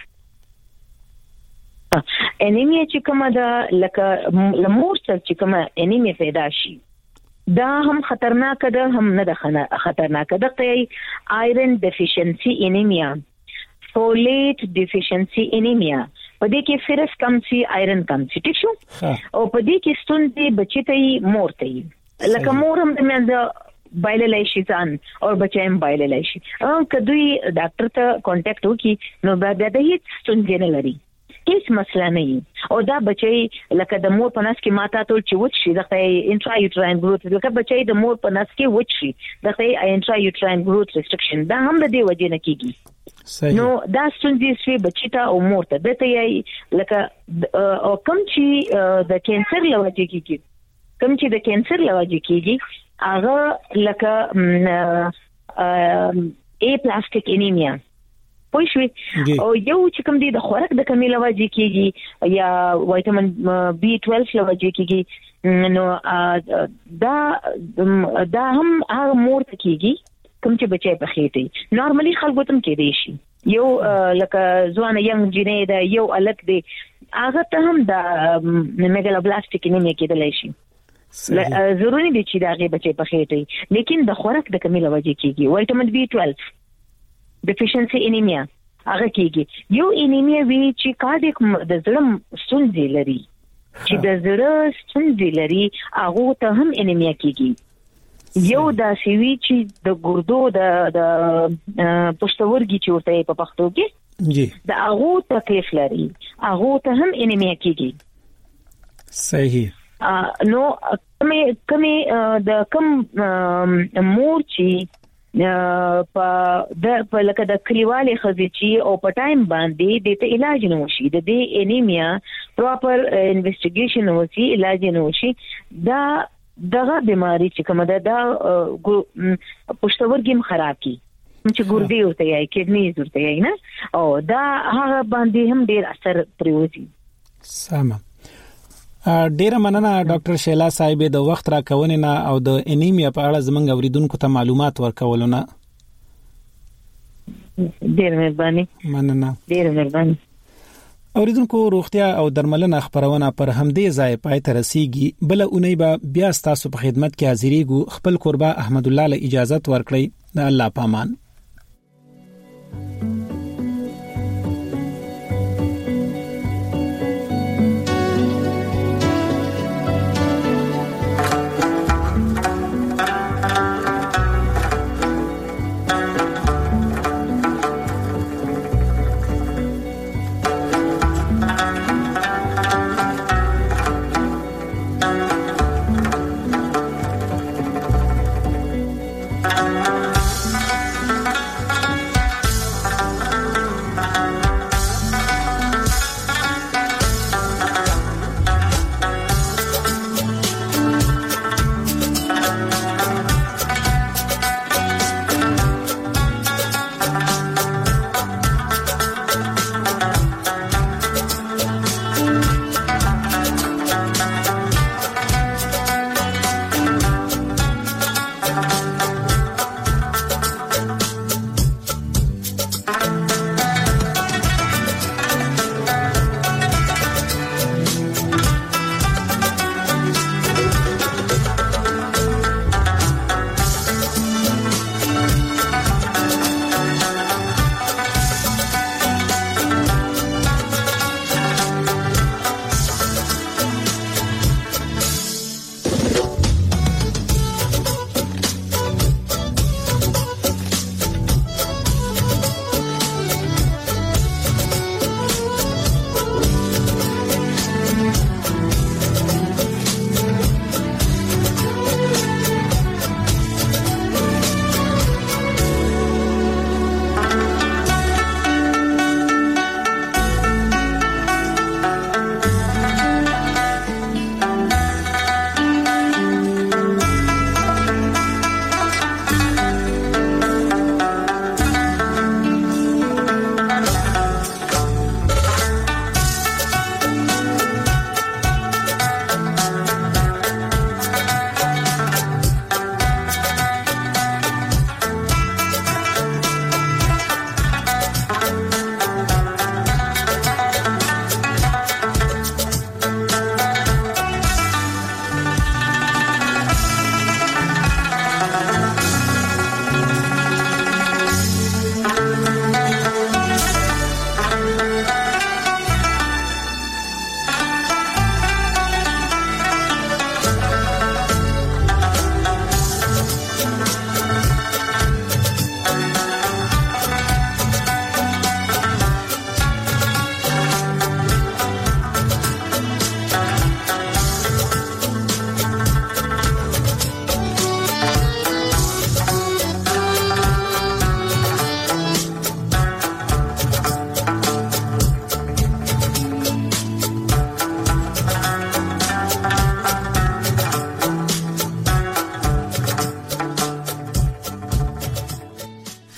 انیمیا چې کومه ده لکه لمور سره چې کومه انیمیا پیدا شي دا هم خطرناک ده هم نه ده خطرناک ده. ته آیرن ډیفیشنسي انیمیا، فولیټ ډیفیشنسي انیمیا، په دې کې فرس کم سي آیرن کم سي ټیک شو او په دې کې ستونزې بچی ته مور ته لکه مور هم د منځ بایللی شي ځان او بچی هم بایللی شي. که دوی ډاکټر ته کانټیکټ وکړي نو بیا د هیڅ ستونزې نه لري، هیڅ مسله نه وي او دا بچی لکه د مور په نس کې ماته ټول چې وچ شي دغه انټرا یوټراین ګروث لکه بچی د مور په نس کې وچ شي دغه انټرا یوټراین ګروث ریسټریکشن دا هم د دې وجې نه کیږي. نو دا ستونزې سوي بچی ته او مور ته دته یې لکه او کم چې د کانسر لوجې کیږي کم چې د کانسر لوجې کیږي هغه لکه ا پلاستیک انیمیا پوښوي او یو چې کوم دی د خوراک د کمی لوجې کیږي یا وټامین بي باندې لوجې کیږي نو دا دا هم هغه مور ته کیږي کوم چې بچي په خېټه نارمالي خلکو تم کې دی شي یو لکه ځوان ینګ جنې دا یو الک دی هغه ته هم دا میګالوبلاستیک انیمیا کېدلی شي. ضروري دي چې دا غي بچي په خېټه لیکن د خوراک د کمی لوجې کیږي وټامین بي باندې ډیفیشنسي انیمیا هغه کیږي. یو انیمیا وی چې کارډیک د زړه ستونزې لري چې د زړه ستونزې لري هغه ته هم انیمیا کیږي. یو دا سیوی چې د ګردو د د پښتورګي چې ورته په پښتو کې جی د هغه تکلیف لري هغه ته هم انیمیا کیږي. صحیح. نو کمه کمه د کم مور چې په د په لکه د کلیوالي خزيچي او په ټایم باندې د ته علاج نه وشي د دې انیمیا پراپر انویسټیګیشن وشي علاج نه وشي دا دغه بیماری چې کومه ده دا پښتورګي خراب کی چې ګردې ورته یې کډنیز ورته یې نه او دا هغه باندې هم ډیر اثر پریوزي. سم. ډیر مننه ډاکټر شیلا صاحب د وخت راکونې نه او د انیمیا په اړه زموږ اوریدونکو ته معلومات ورکولونه. ډیر مهرباني. مننه. ډیر مهرباني. اوریدونکو روغتیا او درملنه خبرونه پر همدې ځای پای ته رسیږي. بل اونۍ به بیا تاسو په خدمت کې حاضرېږو. خپل قربا احمد الله له اجازه ورکړئ. د الله پامان.